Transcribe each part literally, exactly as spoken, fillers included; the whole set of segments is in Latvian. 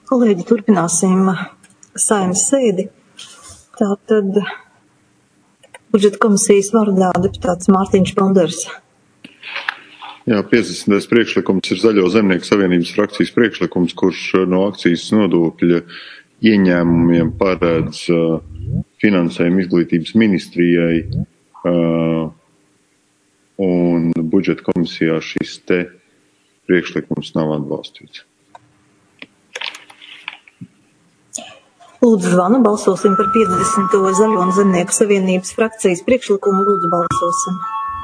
Kolēģi, turpināsim Saeimas sēdi. Tātad budžeta komisijas vārdā deputāts Mārtiņš Balders. Jā, piecdesmitais priekšlikums ir Zaļo zemnieku savienības frakcijas priekšlikums, kurš no akcijas nodokļa ieņēmumiem paredz uh, finansējumu izglītības ministrijai, uh, un budžeta komisijā šis te priekšlikums nav atbalstīts. Lūdzu zvanu, balsosim par piecdesmito Zaļo zemnieku savienības frakcijas priekšlikumu. Lūdzu balsosim.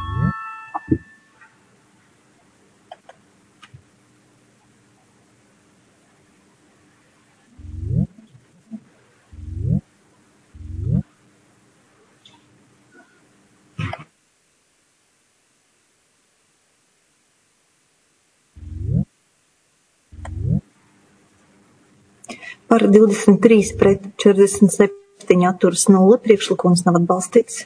Par divdesmit trīs pret četrdesmit septiņi atturas nulle, priekšlikums nav atbalstīts.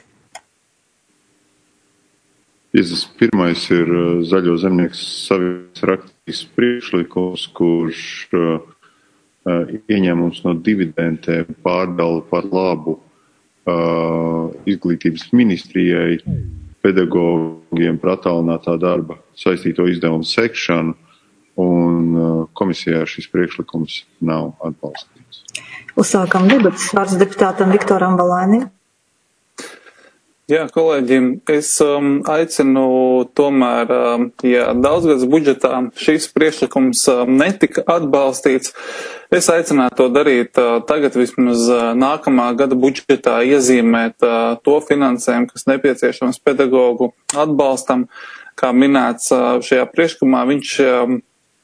piecdesmit pirmais ir Zaļo zemnieku savienības frakcijas priekšlikums, kurš uh, ieņēmums no dividendēm pārdala par labu uh, izglītības ministrijai, pedagogiem par attālinātā darba saistīto izdevumu sekšanu, un komisijā šis priekšlikums nav atbalstīts. Uzsākam debatas. Vārds deputātam Viktoram Valainim. Jā, kolēģi, es um, aicinu tomēr, um, ja daudzgads budžetā šis priekšlikums um, netika atbalstīts, es aicinātu to darīt uh, tagad vismaz uh, nākamā gada budžetā iezīmēt uh, to finansējumu, kas nepieciešams pedagogu atbalstam. Kā minēts uh, šajā priekšlikumā, viņš um,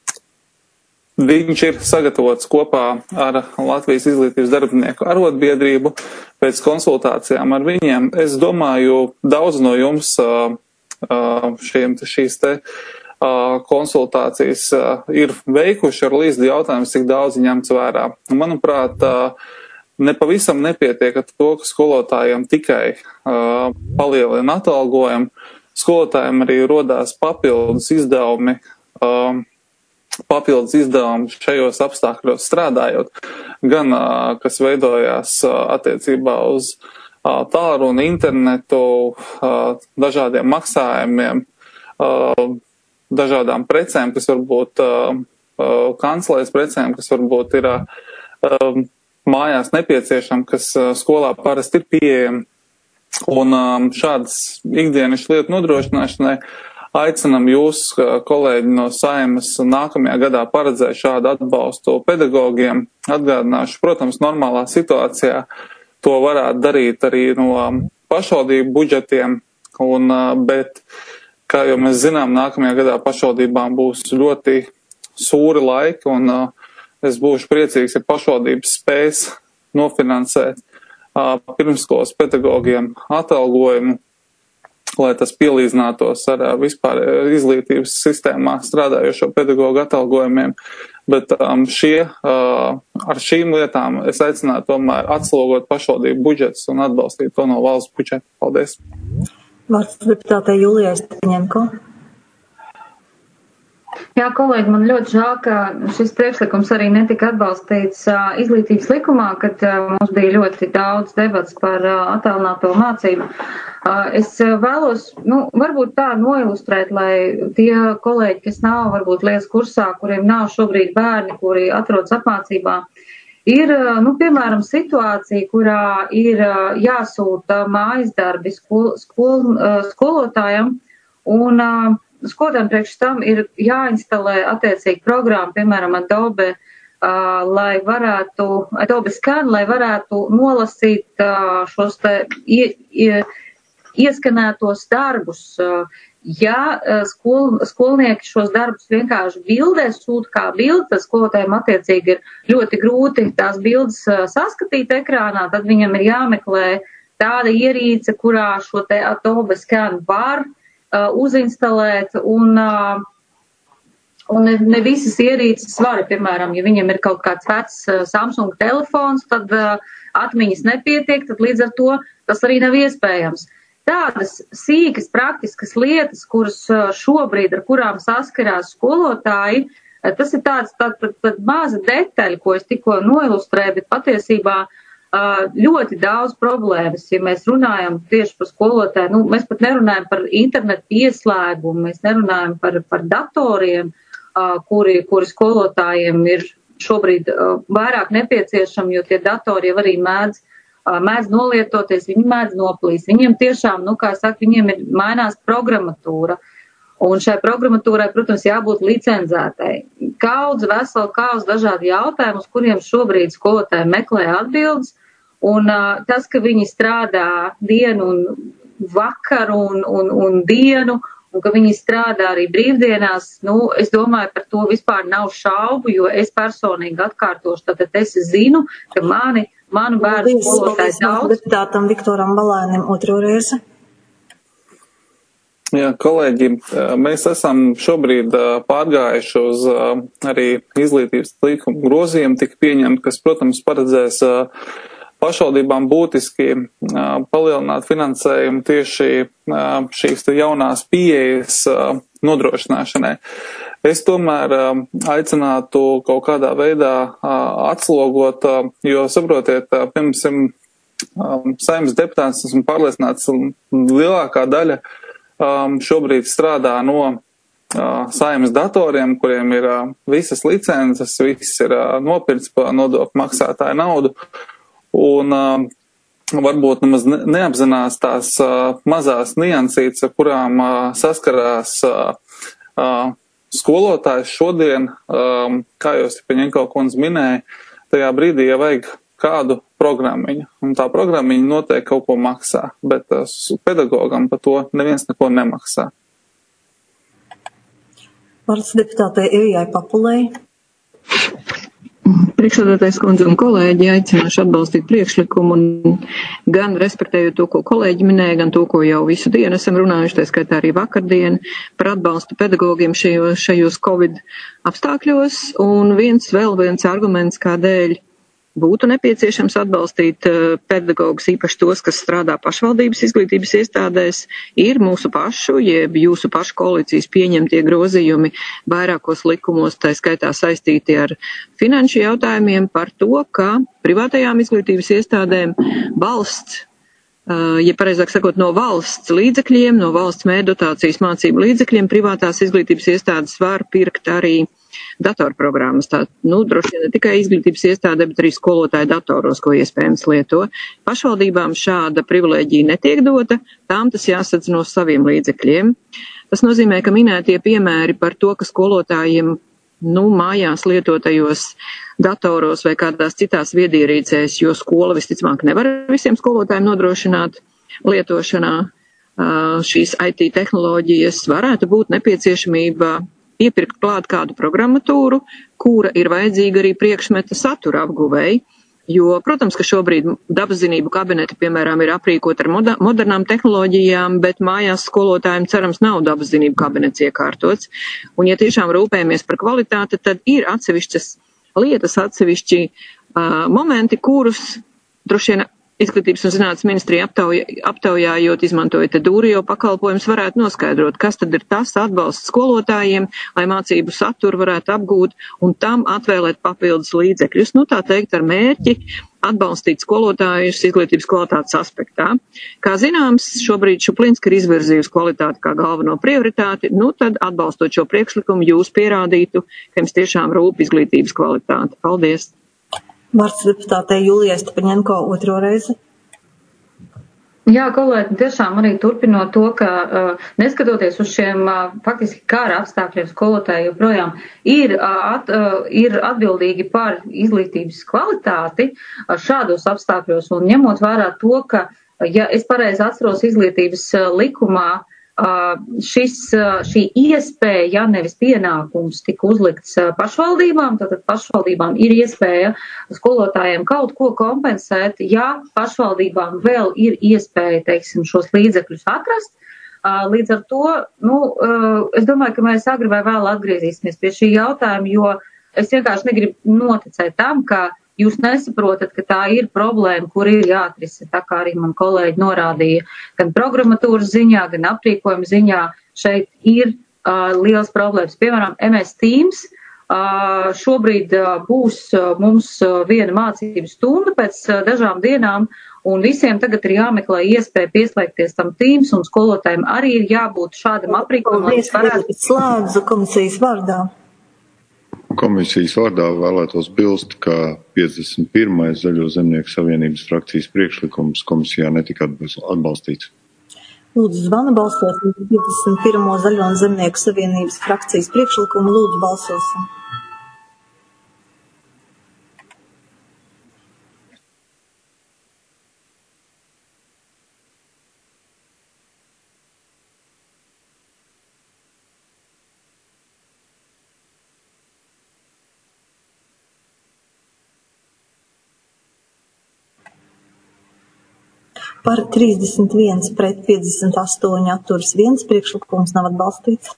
Viņš ir sagatavots kopā ar Latvijas izglītības darbinieku arotbiedrību pēc konsultācijām ar viņiem. Es domāju, daudz no jums šiem, šīs te konsultācijas ir veikuši ar līdzi jautājums, cik daudz ņemts vērā. Manuprāt, nepavisam nepietiek ar to, ka skolotājiem tikai palielina atalgojumu. Skolotājiem arī rodās papildus izdevumi, papildus izdevumi šajos apstākļos strādājot, gan kas veidojās attiecībā uz tālruni, internetu, dažādiem maksājumiem, dažādām precēm, kas varbūt kanclēs precēm, kas varbūt ir mājās nepieciešama, kas skolā parasti ir pieejama. Un šādas ikdienas lietu nodrošināšanai aicinam jūs, kolēģi no Saeimas, nākamajā gadā paredzēt šādu atbalstu pedagogiem. Atgādināšu, protams, normālā situācijā to varētu darīt arī no pašvaldību budžetiem, un, bet, kā jau mēs zinām, nākamajā gadā pašvaldībām būs ļoti sūri laiki, un es būšu priecīgs, ja pašvaldības spēs nofinansēt pirmskolas pedagogiem atalgojumu, lai tas pielīdzinātos ar vispār izglītības sistēmā strādājošo pedagogu atalgojumiem. Bet um, šie, uh, ar šīm lietām es aicinātu tomēr atslogot pašvaldību budžetus un atbalstīt to no valsts budžeta. Paldies. Vārds deputātei Julijai Staņenko. Jā, kolēģi, man ļoti žēl, ka šis priekšlikums arī netika atbalstīts uh, izglītības likumā, kad uh, mums bija ļoti daudz debats par uh, attālināto mācību. Uh, es uh, vēlos, nu, varbūt tā noilustrēt, lai tie kolēģi, kas nav varbūt lietas kursā, kuriem nav šobrīd bērni, kuri atrodas apmācībā, ir, uh, nu, piemēram, situācija, kurā ir uh, jāsūta mājas darbi skol, skol, uh, skolotājam, un uh, skolotājiem priekš tam ir jāinstalē attiecīgi programma, piemēram, Adobe, uh, lai varētu, Adobe Scan, lai varētu nolasīt uh, šos te ie, ie, ieskanētos darbus. Uh, ja uh, skol, skolnieki šos darbus vienkārši bildē sūta kā bildi, tad skolotājiem attiecīgi ir ļoti grūti tās bildes uh, saskatīt ekrānā, tad viņam ir jāmeklē tāda ierīce, kurā šo te Adobe Scan var Uh, uzinstalēt, un, uh, un ne, ne visas ierīces var, piemēram, ja viņam ir kaut kāds vecs uh, Samsung telefons, tad uh, atmiņas nepietiek, tad līdz ar to tas arī nav iespējams. Tādas sīkas, praktiskas lietas, kuras uh, šobrīd, ar kurām saskarās skolotāji, Tas ir tāds, tā, tā, tā maza detaļa, ko es tikko noilustrēju, bet patiesībā ļoti daudz problēmas, ja mēs runājam tieši par skolotāju, nu, mēs pat nerunājam par internetu pieslēgumu, mēs nerunājam par, par datoriem, kuri, kuri skolotājiem ir šobrīd vairāk nepieciešami, jo tie datori jau arī mēdz, mēdz nolietoties, viņi mēdz noplīst. Viņiem tiešām, nu, kā saka, viņiem ir mainās programmatūra. Un šai programmatūrai, protams, jābūt licenzētai. Kaudz, vesela kaudz dažādi jautājumi, uz kuriem šobrīd skolotāji meklē atbildes. Un uh, tas, ka viņi strādā dienu un vakaru un, un, un dienu, un ka viņi strādā arī brīvdienās, nu, es domāju, par to vispār nav šaubu, jo es personīgi atkārtošu, tātad es zinu, ka mani, manu bērnu skolotāji daudz. Deputātam Viktoram Balēnim otro reizi. Jā, kolēģi, mēs esam šobrīd pārgājuši uz arī izglītības likuma grozījumu, tika pieņemt, kas, protams, paredzēs pašvaldībām būtiski palielināt finansējumu tieši šīs jaunās pieejas nodrošināšanai. Es tomēr aicinātu kaut kādā veidā atslogot, jo, saprotiet, piemēram, Saeimas deputāts, esmu pārliecināts, lielākā daļa Um, šobrīd strādā no uh, Saeimas datoriem, kuriem ir uh, visas licences, viss ir uh, nopirts pa nodokļu maksātāju naudu, un uh, varbūt nemaz ne, neapzinās tās uh, mazās niansītes, ar kurām uh, saskarās uh, uh, skolotājs šodien, um, kā jūs Paņenko kundze minēja, tajā brīdī jau vajag kādu programmiņu, un tā programmiņa noteikti kaut ko maksā, bet uh, pedagogam par to neviens neko nemaksā. Vārds deputātei Evijai Papulei. Priekšsēdētājs kundze un kolēģi aicināšu atbalstīt priekšlikumu un gan respektējot to, ko kolēģi minēja, gan to, ko jau visu dienu esam runājuši, tā skaitā arī vakardien, par atbalstu pedagogiem šajos, šajos Covid apstākļos, un viens vēl viens arguments, kādēļ būtu nepieciešams atbalstīt uh, pedagogus, īpaši tos, kas strādā pašvaldības izglītības iestādēs, ir mūsu pašu, jeb jūsu pašu koalīcijas pieņemtie grozījumi vairākos likumos, tā skaitā saistīti ar finanšu jautājumiem par to, ka privātajām izglītības iestādēm valsts, uh, ja pareizāk sakot, no valsts līdzekļiem, no valsts mērdotācijas mācību līdzekļiem, privātās izglītības iestādes var pirkt arī datorprogrammas, tā, nu, droši vien ne tikai izglītības iestādē, bet arī skolotāju datoros, ko iespējams lieto. Pašvaldībām šāda privilēģija netiek dota, tām tas jāsadz no saviem līdzekļiem. Tas nozīmē, ka minētie piemēri par to, ka skolotājiem, nu, mājās lietotajos datoros vai kādās citās viedierīcēs, jo skola visticamāk nevar visiem skolotājiem nodrošināt lietošanā šīs I T tehnoloģijas, varētu būt nepieciešamība iepirkt klāt kādu programmatūru, kura ir vajadzīga arī priekšmeta satura apguvēji, jo, protams, ka šobrīd dabaszinību kabineti, piemēram, ir aprīkot ar moda, modernām tehnoloģijām, bet mājās skolotājiem cerams nav dabaszinību kabinets iekārtots. Un, ja tiešām rūpējamies par kvalitāti, tad ir atsevišķas lietas, atsevišķi uh, momenti, kurus droši vien Izglītības un zinātnes ministrija aptauja, aptaujājot, izmantojot dūrio pakalpojumus, varētu noskaidrot, kas tad ir tas atbalsts skolotājiem, lai mācību saturu varētu apgūt un tam atvēlēt papildus līdzekļus. Nu, tā teikt, ar mērķi atbalstīt skolotājus izglītības kvalitātes aspektā. Kā zināms, šobrīd Šuplinska ir izvirzījusi kvalitāti kā galveno prioritāti, nu tad atbalstot šo priekšlikumu jūs pierādītu, ka jums tiešām rūp izglītības kvalitāte. Paldies! Vārds deputātei Julijai Paņenko otro reizi. Jā, kolēģi, tiešām arī turpinot to, ka uh, neskatoties uz šiem uh, faktiski kara apstākļiem skolotāji joprojām ir, uh, at, uh, ir atbildīgi par izglītības kvalitāti uh, šādos apstākļos un ņemot vērā to, ka, ja es pareizi atceros izglītības uh, likumā, Uh, šis, uh, šī iespēja, ja nevis pienākums, tika uzlikts uh, pašvaldībām, tātad pašvaldībām ir iespēja skolotājiem kaut ko kompensēt, ja pašvaldībām vēl ir iespēja, teiksim, šos līdzekļus atrast. Uh, līdz ar to, nu, uh, es domāju, ka mēs agri vai vēl atgriezīsimies pie šī jautājuma, jo es vienkārši negribu noticēt tam, ka jūs nesaprotat, ka tā ir problēma, kur ir jāatrisina, tā kā arī man kolēģi norādīja, gan programmatūras ziņā, gan aprīkojuma ziņā šeit ir uh, liels problēmas. Piemēram, M S Teams, Šobrīd būs mums viena mācību stunda pēc dažām dienām, un visiem tagad ir jāmeklē iespēja pieslēgties tam Teams, un skolotājiem arī ir jābūt šādam aprīkojumam, lai varētu. Slēdzu komisijas vārdā. Komisijas vārdā vēlētos bilst, ka piecdesmit pirmais Zaļo zemnieku savienības frakcijas priekšlikums komisijā netika atbalstīts. Lūdzu, zvanu balsosim par piecdesmit pirmo Zaļo zemnieku savienības frakcijas priekšlikumu. Lūdzu, balsosim. Par trīsdesmit viens pret piecdesmit astoņi atturas viens, priekšlikums nav atbalstīts.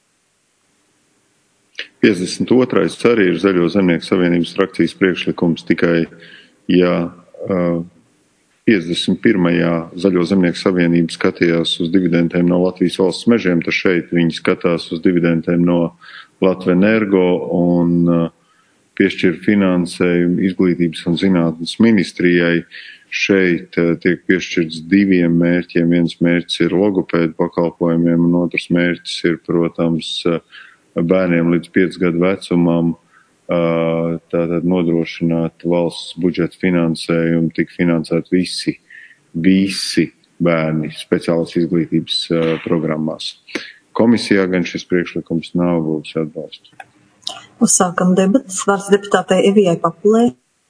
piecdesmit otrais arī ir Zaļo zemnieku savienības frakcijas priekšlikums, tikai ja uh, piecdesmit pirmajā Zaļo zemnieku savienība skatījās uz dividendēm no Latvijas valsts mežiem, tad šeit viņi skatās uz dividendēm no Latvenergo un uh, piešķir finansējumu izglītības un zinātnes ministrijai. Šeit tiek piešķirts diviem mērķiem. Viens mērķis ir logopēdu pakalpojumiem, un otrs mērķis ir, protams, bērniem līdz pieci gadu vecumam tātad nodrošināt valsts budžeta finansējumu, tik finansēt visi, visi bērni speciālas izglītības programmās. Komisijā gan šis priekšlikums nav būs atbalsts. Uzsākam debatas. Vārds deputātei Evijai Papulei.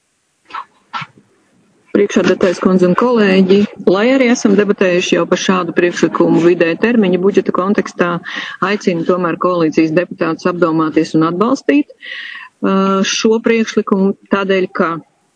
Priekšsēdētājs kundze un kolēģi, lai arī esam debatējuši jau par šādu priekšlikumu vidēja termiņa budžeta kontekstā, aicinu tomēr koalīcijas deputātus apdomāties un atbalstīt šo priekšlikumu tādēļ, ka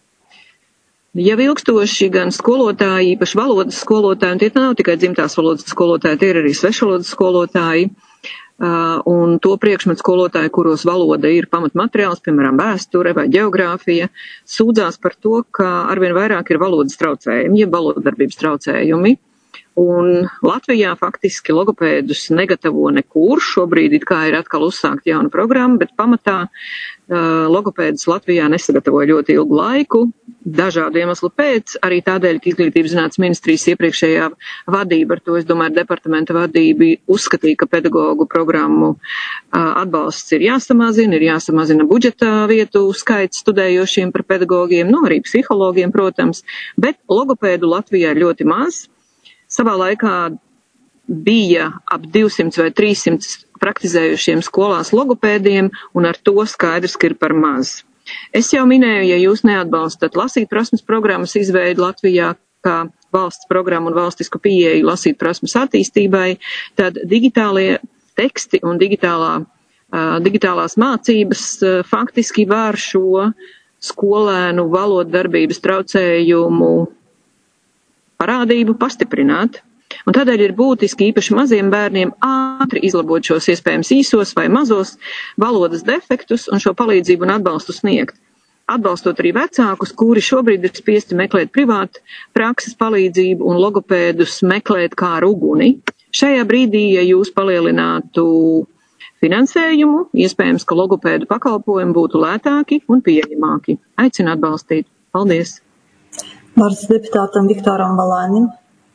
jau ilgstoši gan skolotāji, īpaši valodas skolotāji, un tie nav tikai dzimtās valodas skolotāji, tie ir arī svešvalodas skolotāji, Uh, un to priekšmetu skolotāji, kuros valoda ir pamatmateriāls, piemēram, vēsture vai ģeogrāfija, sūdzās par to, ka arvien vairāk ir valodas traucējumi, jeb valodarbības traucējumi. Un Latvijā faktiski logopēdus negatavo nekur. Šobrīd it kā ir atkal uzsākt jauna programma, bet pamatā uh, logopēdus Latvijā nesagatavoja ļoti ilgu laiku, dažādu iemeslu pēc, arī tādēļ, ka Izglītības zinātnes ministrijas iepriekšējā vadība, ar to, es domāju, departamenta vadība uzskatīja, ka pedagogu programmu uh, atbalsts ir jāsamazina, ir jāsamazina budžeta vietu skaits studējošiem par pedagogiem, nu arī psihologiem, protams, bet logopēdu Latvijā ir ļoti maz. Savā laikā bija ap divsimt vai trīssimt praktizējušiem skolās logopēdiem, un ar to skaidrs, ka ir par maz. Es jau minēju, ja jūs neatbalstat lasīt prasmes programmas izveidu Latvijā kā valsts programmu un valstisku pieeju lasīt prasmes attīstībai, tad digitālie teksti un digitālā, uh, digitālās mācības uh, faktiski var šo skolēnu valodarbības traucējumu parādību pastiprināt. Un tādēļ ir būtiski īpaši maziem bērniem ātri izlabot šos iespējams īsos vai mazos valodas defektus un šo palīdzību un atbalstu sniegt. Atbalstot arī vecākus, kuri šobrīd ir spiesti meklēt privātu prakses palīdzību un logopēdus meklēt kā ar uguni. Šajā brīdī, ja jūs palielinātu finansējumu, iespējams, ka logopēdu pakalpojumi būtu lētāki un pieejamāki. Aicinu atbalstīt. Paldies! Vārds deputātam Viktoram Valainim.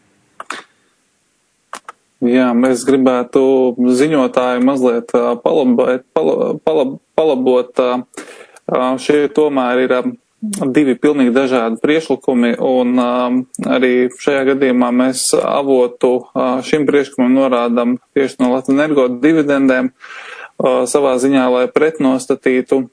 Jā, mēs gribētu ziņotāju mazliet palabot, palab, palabot. Šie tomēr ir divi pilnīgi dažādi priekšlikumi, un arī šajā gadījumā mēs avotu šim priekšlikumam norādam tieši no Latvenergo dividendēm savā ziņā, lai pretnostatītu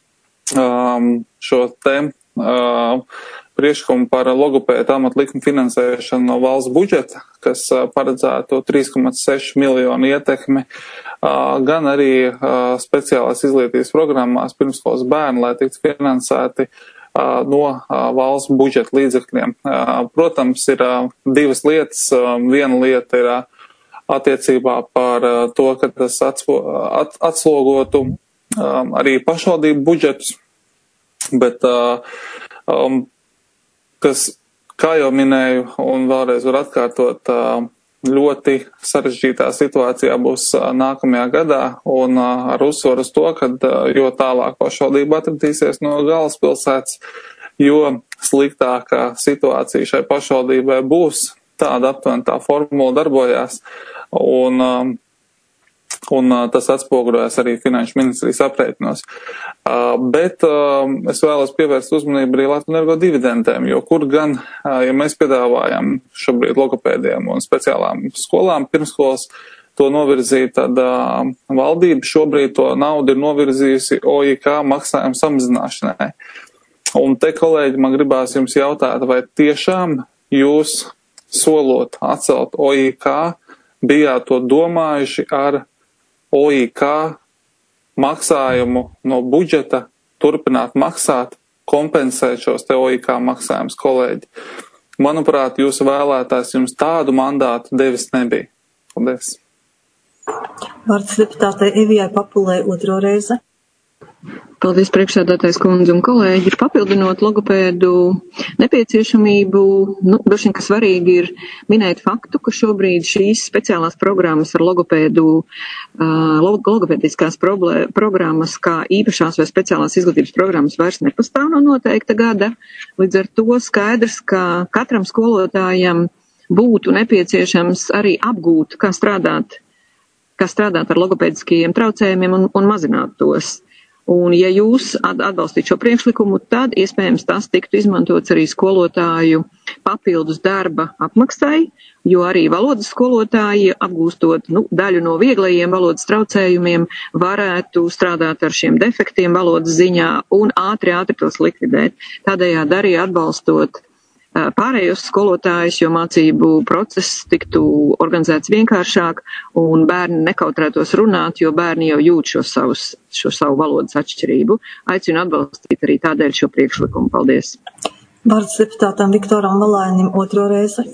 šo te priekšlikumu par logopēdu amatu likumu finansēšanu no valsts budžeta, kas paredzētu trīs komā seši miljonu ietekmi, gan arī speciālās izglītības programmās pirmskolas bērni, lai tiktu finansēti no valsts budžeta līdzekļiem. Protams, ir divas lietas. Viena lieta ir attiecībā par to, ka tas atslogotu arī pašvaldību budžetus, bet um, kas, kā jau minēju, un vēlreiz var atkārtot, ļoti sarežģītā situācijā būs nākamajā gadā, un ar uzsvaru uz to, ka jo tālāk pašvaldība atradīsies no galvaspilsētas, jo sliktākā situācija šai pašvaldībai būs. Tāda aptuveni tā formula darbojās, un, un tas atspoguļojas arī Finanšu ministrijas aprēķinos. Bet es vēlos pievērst uzmanību arī Latvenergo dividendēm, jo kur gan, ja mēs piedāvājam šobrīd logopēdiem un speciālām skolām pirmskolas to novirzīt, tad valdība šobrīd to naudu ir novirzījusi O I K maksājumu samazināšanai. Un te, kolēģi, man gribās jums jautāt, vai tiešām jūs solot atcelt O I K, bijāt to domājuši ar O I K maksājumu no budžeta, turpināt maksāt, kompensēt šos te O I K maksājumus, kolēģi. Manuprāt, jūsu vēlētājs jums tādu mandātu devis nebija. Paldies. Vārds deputātei Evijai Papulei otro reizi. Paldies, priekšsēdētājs kundze un kolēģi. Papildinot logopēdu nepieciešamību, nu, droši vien, ka svarīgi ir minēt faktu, ka šobrīd šīs speciālās programmas ar logopēdu, uh, logopēdiskās problē, programmas, kā īpašās vai speciālās izglītības programmas vairs nepastāv no noteikta gada. Līdz ar to skaidrs, ka katram skolotājam būtu nepieciešams arī apgūt, kā strādāt, kā strādāt ar logopēdiskajiem traucējumiem un, un mazināt tos. Un ja jūs atbalstītu šo priekšlikumu, tad iespējams tas tiktu izmantots arī skolotāju papildus darba apmaksai, jo arī valodas skolotāji, apgūstot nu, daļu no vieglajiem valodas traucējumiem, varētu strādāt ar šiem defektiem valodas ziņā un ātri, ātri tos likvidēt. Tādējādi arī atbalstot pārējos skolotājus, jo mācību process tiktu organizēts vienkāršāk un bērni nekautrētos runāt, jo bērni jau jūt šo, savus, šo savu valodas atšķirību. Aicinu atbalstīt arī tādēļ šo priekšlikumu. Paldies. Vārds deputātam Viktoram Valainim otro reizi.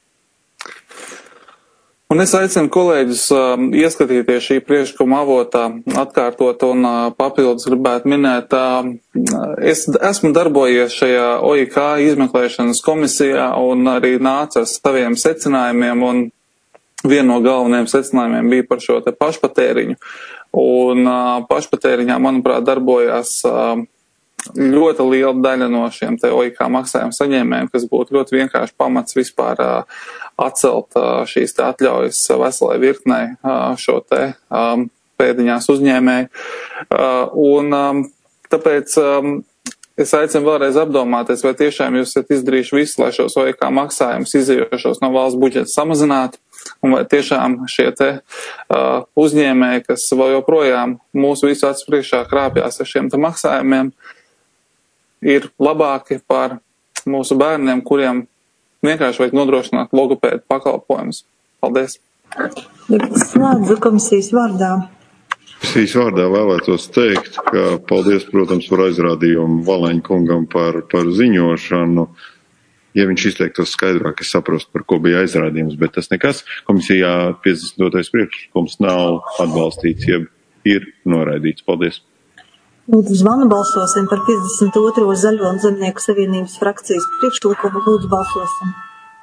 Un es aicinu kolēģus uh, ieskatīties šī priekšlikuma avotā, atkārtot un uh, papildus gribētu minēt. Uh, es esmu darbojies šajā O I K izmeklēšanas komisijā un arī nācu ar saviem secinājumiem, un viena no galvenajiem secinājumiem bija par šo te pašpatēriņu. Un uh, pašpatēriņā, manuprāt, darbojās uh, ļoti liela daļa no šiem te O I K maksājumu saņēmējiem, kas būtu ļoti vienkārši pamats vispār uh, atcelt uh, šīs te atļaujas veselai virknei uh, šo te um, pēdiņās uzņēmēju. Uh, un um, tāpēc um, es aicinu vēlreiz apdomāties, vai tiešām jūs esat izdarījuši visu, lai šos O I K maksājumus izējošos no valsts budžeta samazinātu, un vai tiešām šie te uh, uzņēmēji, kas vēl joprojām mūsu visu acu priekšā krāpjās ar šiem te maksājumiem, ir labāki par mūsu bērniem, kuriem vienkārši vajag nodrošināt logopēdu pakalpojumus. Paldies! Slēdzu komisijas vārdā. Komisijas vārdā vēlētos teikt, ka paldies, protams, par aizrādījumu Valaiņa kungam par, par ziņošanu. Ja viņš izteiktos skaidrāk, es saprostu, par ko bija aizrādījums, bet tas nekas. Komisijā piecdesmit otrais priekšlikums nav atbalstīts, jeb ir noraidīts. Paldies! Lūdzu, zvanu balsosim par piecdesmit otro Zaļo un Zemnieku savienības frakcijas priekšlikumu. Lūdzu, balsosim.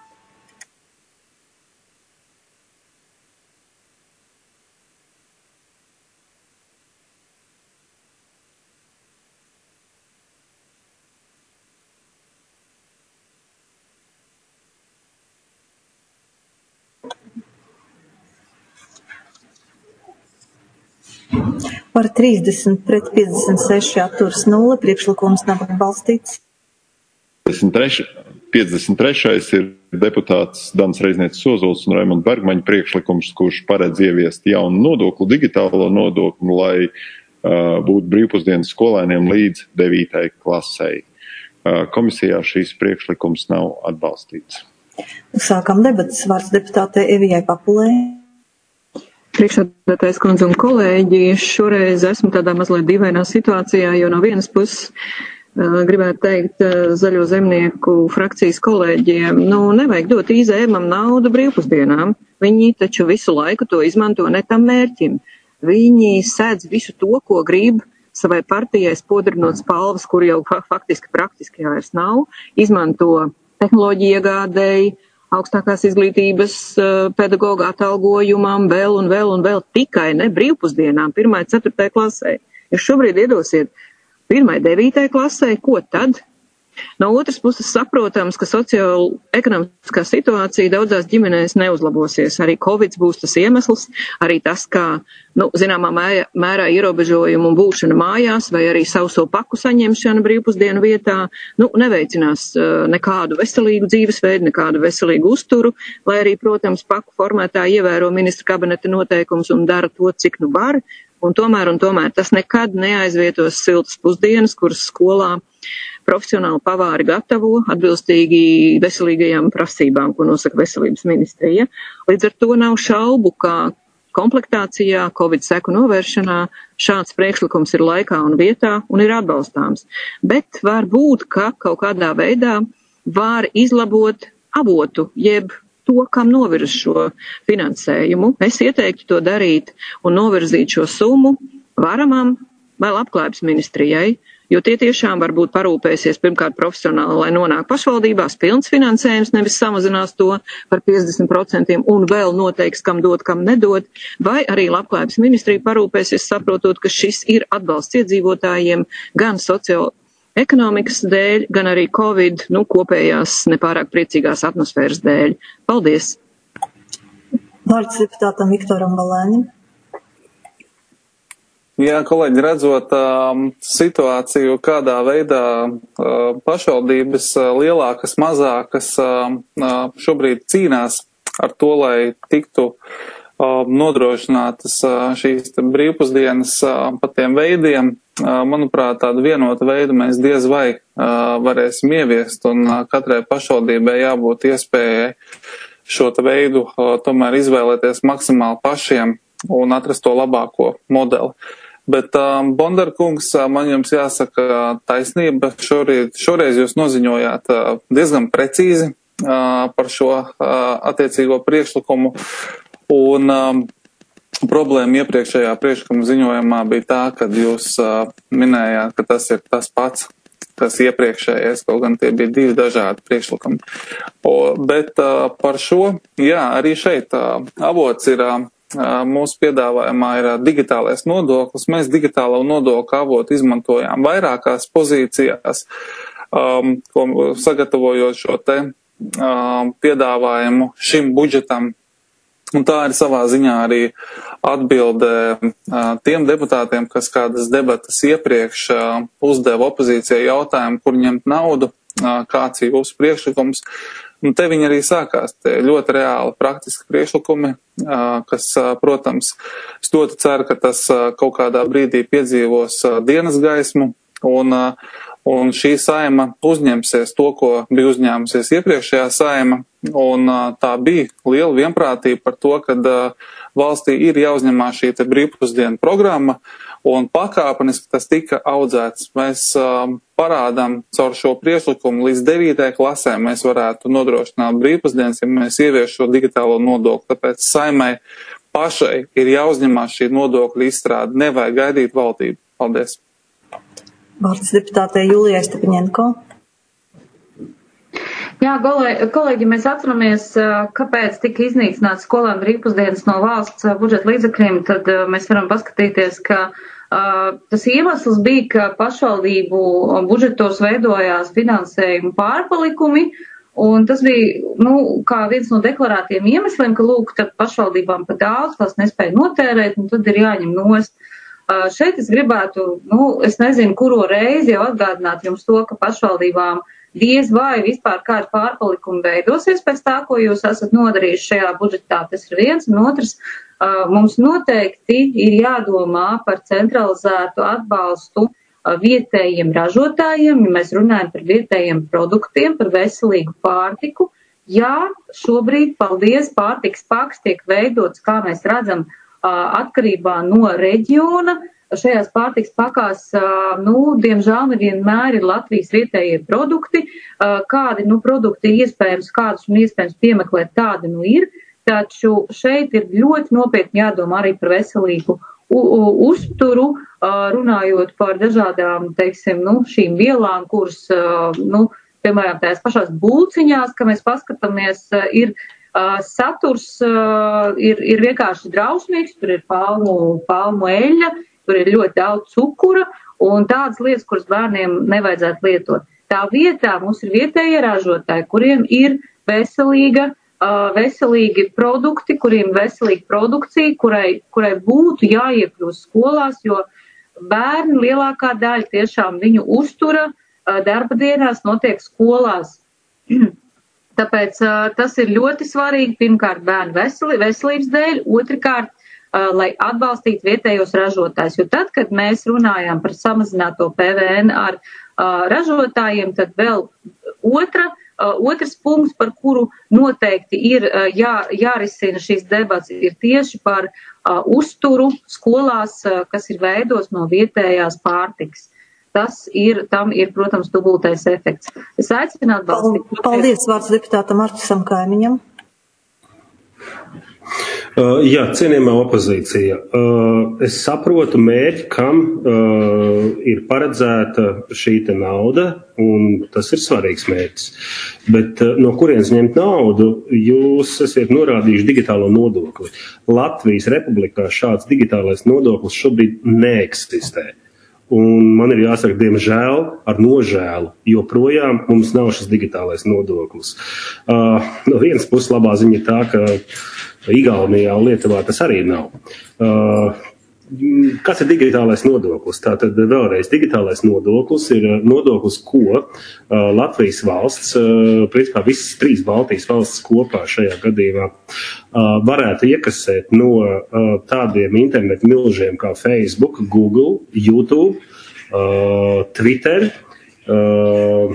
Par trīsdesmit pret piecdesmit seši atturas nulle, priekšlikums nav atbalstīts. piecdesmit trešais ir deputāts Dans Reiznieces Ozols un Raimonda Bergmaņa priekšlikums, kurš paredz ieviest jaunu nodokli, digitālo nodokli, lai uh, būtu brīvpusdienas skolēniem līdz devītai klasei. Uh, komisijā šīs priekšlikums nav atbalstīts. Sākam debatas. Vārds deputātei Evijai Papulei. Priekšsēdētājs kundze un kolēģi, šoreiz esmu tādā mazliet dīvainā situācijā, jo no vienas puses uh, gribētu teikt uh, Zaļo zemnieku frakcijas kolēģiem, nu nevajag dot I Z M-am naudu brīvpusdienām, viņi taču visu laiku to izmanto ne tam mērķim. Viņi sēdz visu to, ko grib savai partijai spodrinot spalvas, kur jau faktiski praktiski vairs nav, izmanto tehnoloģiju iegādēji, augstākās izglītības pedagoga atalgojumam, vēl un vēl un vēl tikai ne brīvpusdienām, pirmai, ceturtai klasē. Jūs šobrīd iedosiet pirmai, devītai klasē, ko tad? No otras puses saprotams, ka sociālo-ekonomiskā situācija daudzās ģimenēs neuzlabosies. Arī Covid būs tas iemesls, arī tas, kā, nu, zināmā mērā, mērā ierobežojumu un būšana mājās vai arī sauso paku saņemšana brīvpusdienu vietā, nu, neveicinās uh, nekādu veselīgu dzīvesveidu, nekādu veselīgu uzturu, lai arī, protams, paku formētāji ievēro ministra kabineta noteikumus un dara to, cik nu var. Un tomēr, un tomēr tas nekad neaizvietos siltas pusdienas, kuras skolā profesionāli pavāri gatavo atbilstīgi veselīgajām prasībām, ko nosaka veselības ministrija. Līdz ar to nav šaubu, ka komplektācijā, Covid seku novēršanā šāds priekšlikums ir laikā un vietā un ir atbalstāms. Bet var būt, ka kaut kādā veidā var izlabot avotu, jeb to, kam novirz šo finansējumu. Es ieteiktu to darīt un novirzīt šo summu varamam vai labklājības ministrijai, jo tie tiešām varbūt parūpēsies pirmkārt profesionāli, lai nonāk pašvaldībās pilns finansējums, nevis samazinās to par piecdesmit procentiem un vēl noteiks, kam dot, kam nedot, vai arī labklājības ministrija parūpēsies saprotot, ka šis ir atbalsts iedzīvotājiem gan sociālo-ekonomikas dēļ, gan arī Covid, nu, kopējās nepārāk priecīgās atmosfēras dēļ. Paldies! Vārds deputātam Viktoram Valēnim. Jā, kolēģi, redzot uh, situāciju, kādā veidā uh, pašvaldības uh, lielākas, mazākas uh, šobrīd cīnās ar to, lai tiktu uh, nodrošinātas uh, šīs brīvpusdienas uh, pa tiem veidiem, uh, manuprāt, tādu vienotu veidu mēs diez vai uh, varēsim ieviest, un uh, katrai pašvaldībai jābūt iespējai šo veidu uh, tomēr izvēlēties maksimāli pašiem un atrast to labāko modeli. Bet, um, Bondar kungs, man jums jāsaka taisnība, šoreiz, šoreiz jūs noziņojāt uh, diezgan precīzi uh, par šo uh, attiecīgo priekšlikumu, un um, problēma iepriekšējā priekšlikuma ziņojumā bija tā, kad jūs uh, minējāt, ka tas ir tas pats, kas iepriekšējais, kaut gan tie bija divi dažādi priekšlikumi. O, bet uh, par šo, jā, arī šeit uh, avots ir uh, mūsu piedāvājumā ir digitālais nodoklis. Mēs digitālo nodokļu avotu izmantojām vairākās pozīcijās, um, ko sagatavojot šo te um, piedāvājumu šim budžetam. Un tā ir savā ziņā arī atbilde uh, tiem deputātiem, kas kādas debatas iepriekš uh, uzdeva opozīcijai jautājumu, kur ņemt naudu, uh, kāds ir jūsu priekšlikums. Un te viņi arī sākās, te ļoti reāli praktiski priekšlikumi, kas, protams, es ļoti ceru, ka tas kaut kādā brīdī piedzīvos dienas gaismu, un, un šī saima uzņemsies to, ko bija uzņēmusies iepriekšējā saima, un tā bija liela vienprātība par to, ka valstī ir jāuzņemās šī te brīvpusdienu programma, un pakāpeniski tas tika audzēts. Mēs um, parādām caur šo priekšlikumu līdz devītajai klasē mēs varētu nodrošināt brīvpusdienas, ja mēs ievieš šo digitālo nodokli. Tāpēc saimai pašai ir jāuzņemās šī nodokļa izstrāde, nevajag gaidīt valdību. Paldies. Vārds deputātei Julijai Stepaņenko. Jā, kolēģi, mēs atceramies, kāpēc tika iznīcināts skolām brīvpusdienas no valsts budžeta līdzekļiem, tad mēs varam paskatīties, ka uh, tas iemesls bija, ka pašvaldību budžetos veidojās finansējumu pārpalikumi, un tas bija, nu, kā viens no deklarētiem iemesliem, ka, lūk, tad pašvaldībām pa daudz, tās nespēja notērēt, un tad ir jāņem nost. Uh, šeit es gribētu, nu, es nezinu, kuro reizi jau atgādināt jums to, ka pašvaldībām diez vai vispār kāda pārpalikuma veidosies pēc tā, ko jūs esat nodarījuši šajā budžetā. Tas ir viens, un otrs, mums noteikti ir jādomā par centralizētu atbalstu vietējiem ražotājiem, ja mēs runājam par vietējiem produktiem, par veselīgu pārtiku. Jā, šobrīd, paldies, pārtikas paks tiek veidots, kā mēs redzam, atkarībā no reģiona. Šajās pārtiks pakās, nu, diemžēl nevienmēr ir Latvijas vietējie produkti, kādi, nu, produkti ir iespējams, kādus un iespējams piemeklēt, tādi, nu, ir, taču šeit ir ļoti nopietni jādomā arī par veselīgu uzturu, runājot par dažādām, teiksim, nu, šīm vielām, kuras, nu, piemēram, tās pašās būciņās, ka mēs paskatāmies, ir uh, saturs, uh, ir, ir vienkārši drausmīgs, tur ir palmu, palmu eļļa, tur ir ļoti daudz cukura un tādas lietas, kuras bērniem nevajadzētu lietot. Tā vietā mums ir vietējie ražotāji, kuriem ir veselīga, uh, veselīgi produkti, kuriem ir veselīga produkcija, kurai, kurai būtu jāiekļūst skolās, jo bērni lielākā daļa tiešām viņu uztura uh, darba dienās notiek skolās. Tāpēc uh, tas ir ļoti svarīgi, pirmkārt, bērnu veseli, veselības dēļ, otrkārt, uh, lai atbalstītu vietējos ražotājus. Jo tad, kad mēs runājām par samazināto P V N ar uh, ražotājiem, tad vēl otra, uh, otrs punkts, par kuru noteikti ir uh, jā, jārisina šīs debats, ir tieši par uh, uzturu skolās, uh, kas ir veidos no vietējās pārtikas. Tas ir, tam ir, protams, dubultais efekts. Es aicinu atbalstīt. Paldies, vārds deputātam Artisam Kaimiņam. Uh, jā, cienījamā opozīcija. Uh, es saprotu mērķi, kam uh, ir paredzēta šī te nauda, un tas ir svarīgs mērķis. Bet uh, no kurienes ņemt naudu, jūs esat norādījuši digitālo nodokli. Latvijas Republikā šāds digitālais nodoklis šobrīd neeksistē. Un man ir jāsaka, diemžēl, ar nožēlu, joprojām mums nav šis digitālais nodoklis. Uh, no vienas puses labā ziņa ir tā, ka Igaunijā un Lietuvā tas arī nav. Uh, kas ir digitālais nodoklis? Tātad vēlreiz digitālais nodoklis ir nodoklis, ko uh, Latvijas valsts, uh, principā visas trīs Baltijas valstis kopā šajā gadījumā uh, varētu iekasēt no uh, tādiem internetu milžiem kā Facebook, Google, YouTube, uh, Twitter. Uh,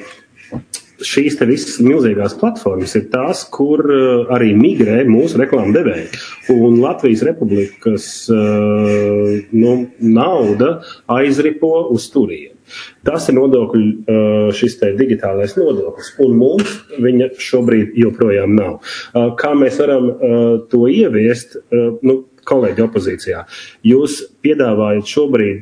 Šīs te visas milzīgās platformas ir tās, kur uh, arī migrē mūsu reklāmu devēji. Un Latvijas Republikas uh, nu, nauda aizripo uz turieni. Tas ir nodokļu, uh, šis te digitālais nodoklis, un mums viņa šobrīd joprojām nav. Uh, kā mēs varam uh, to ieviest, uh, nu, kolēģi opozīcijā, jūs piedāvājat šobrīd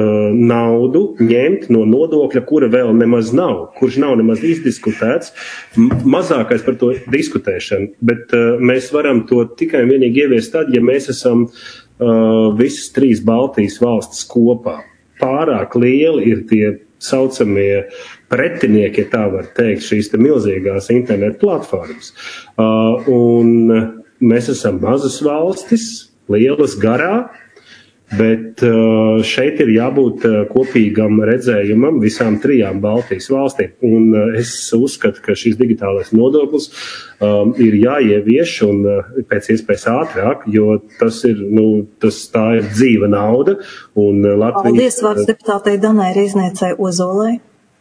naudu ņemt no nodokļa, kura vēl nemaz nav, kurš nav nemaz izdiskutēts, mazākais par to diskutēšanu, bet uh, mēs varam to tikai un vienīgi ieviest tad, ja mēs esam uh, visas trīs Baltijas valstis kopā. Pārāk lieli ir tie saucamie pretinieki, ja tā var teikt, šīs te milzīgās internetu platformas. Uh, un mēs esam mazas valstis, lielas garā, bet uh, šeit ir jābūt uh, kopīgam redzējumam visām trijām Baltijas valstīm. Un uh, es uzskatu, ka šis digitālais nodoklis um, ir jāievieš un uh, pēc iespējas ātrāk, jo tas ir, nu, tas tā ir dzīva nauda. Un uh, Latvijas... Paldies, vārds deputātei Danai Reizniecei Ozolai.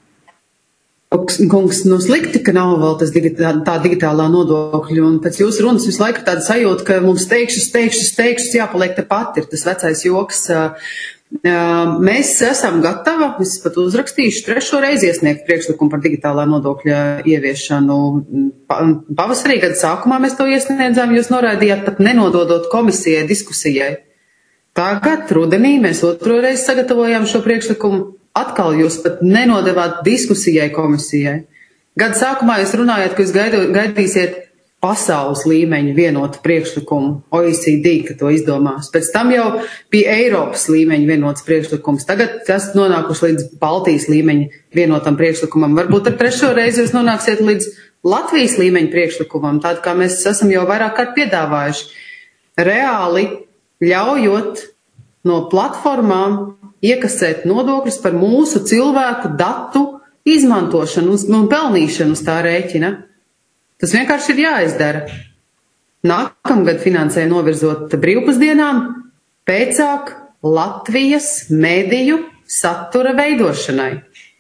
Kungs, nu slikti, ka nav vēl tas digitā, tā digitālā nodokļa, un pēc jūsu runas visu laiku tāda sajūta, ka mums teikšas, teikšas, teikšas jāpaliek te pat, ir tas vecais joks. Mēs esam gatavi, es pat uzrakstīšu trešo reizi iesniegt priekšlikumu par digitālā nodokļa ieviešanu. Pavasarī gada sākumā mēs to iesniedzām, jūs noraidījāt pat nenododot komisijai diskusijai. Tagad rudenī mēs otro reizi sagatavojām šo priekšlikumu. Atkal jūs pat nenodevāt diskusijai komisijai. Gada sākumā jūs runājāt, ka jūs gaidu, gaidīsiet pasaules līmeņa vienotu priekšlikumu, O E C D, ka to izdomās. Pēc tam jau bija Eiropas līmeņa vienots priekšlikums. Tagad tas nonākuši līdz Baltijas līmeņa vienotam priekšlikumam. Varbūt ar trešo reizi jūs nonāksiet līdz Latvijas līmeņa priekšlikumam, tādu kā mēs esam jau vairāk kārt piedāvājuši. Reāli ļaujot no platformām iekasēt nodokļus par mūsu cilvēku datu izmantošanu un pelnīšanu uz tā rēķina. Tas vienkārši ir jāizdara. Nākamgad finansē novirzot brīvpusdienām, pēcāk Latvijas mediju satura veidošanai.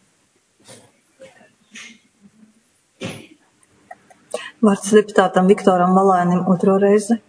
Vārds deputātam Viktoram Valēnim otro reizi.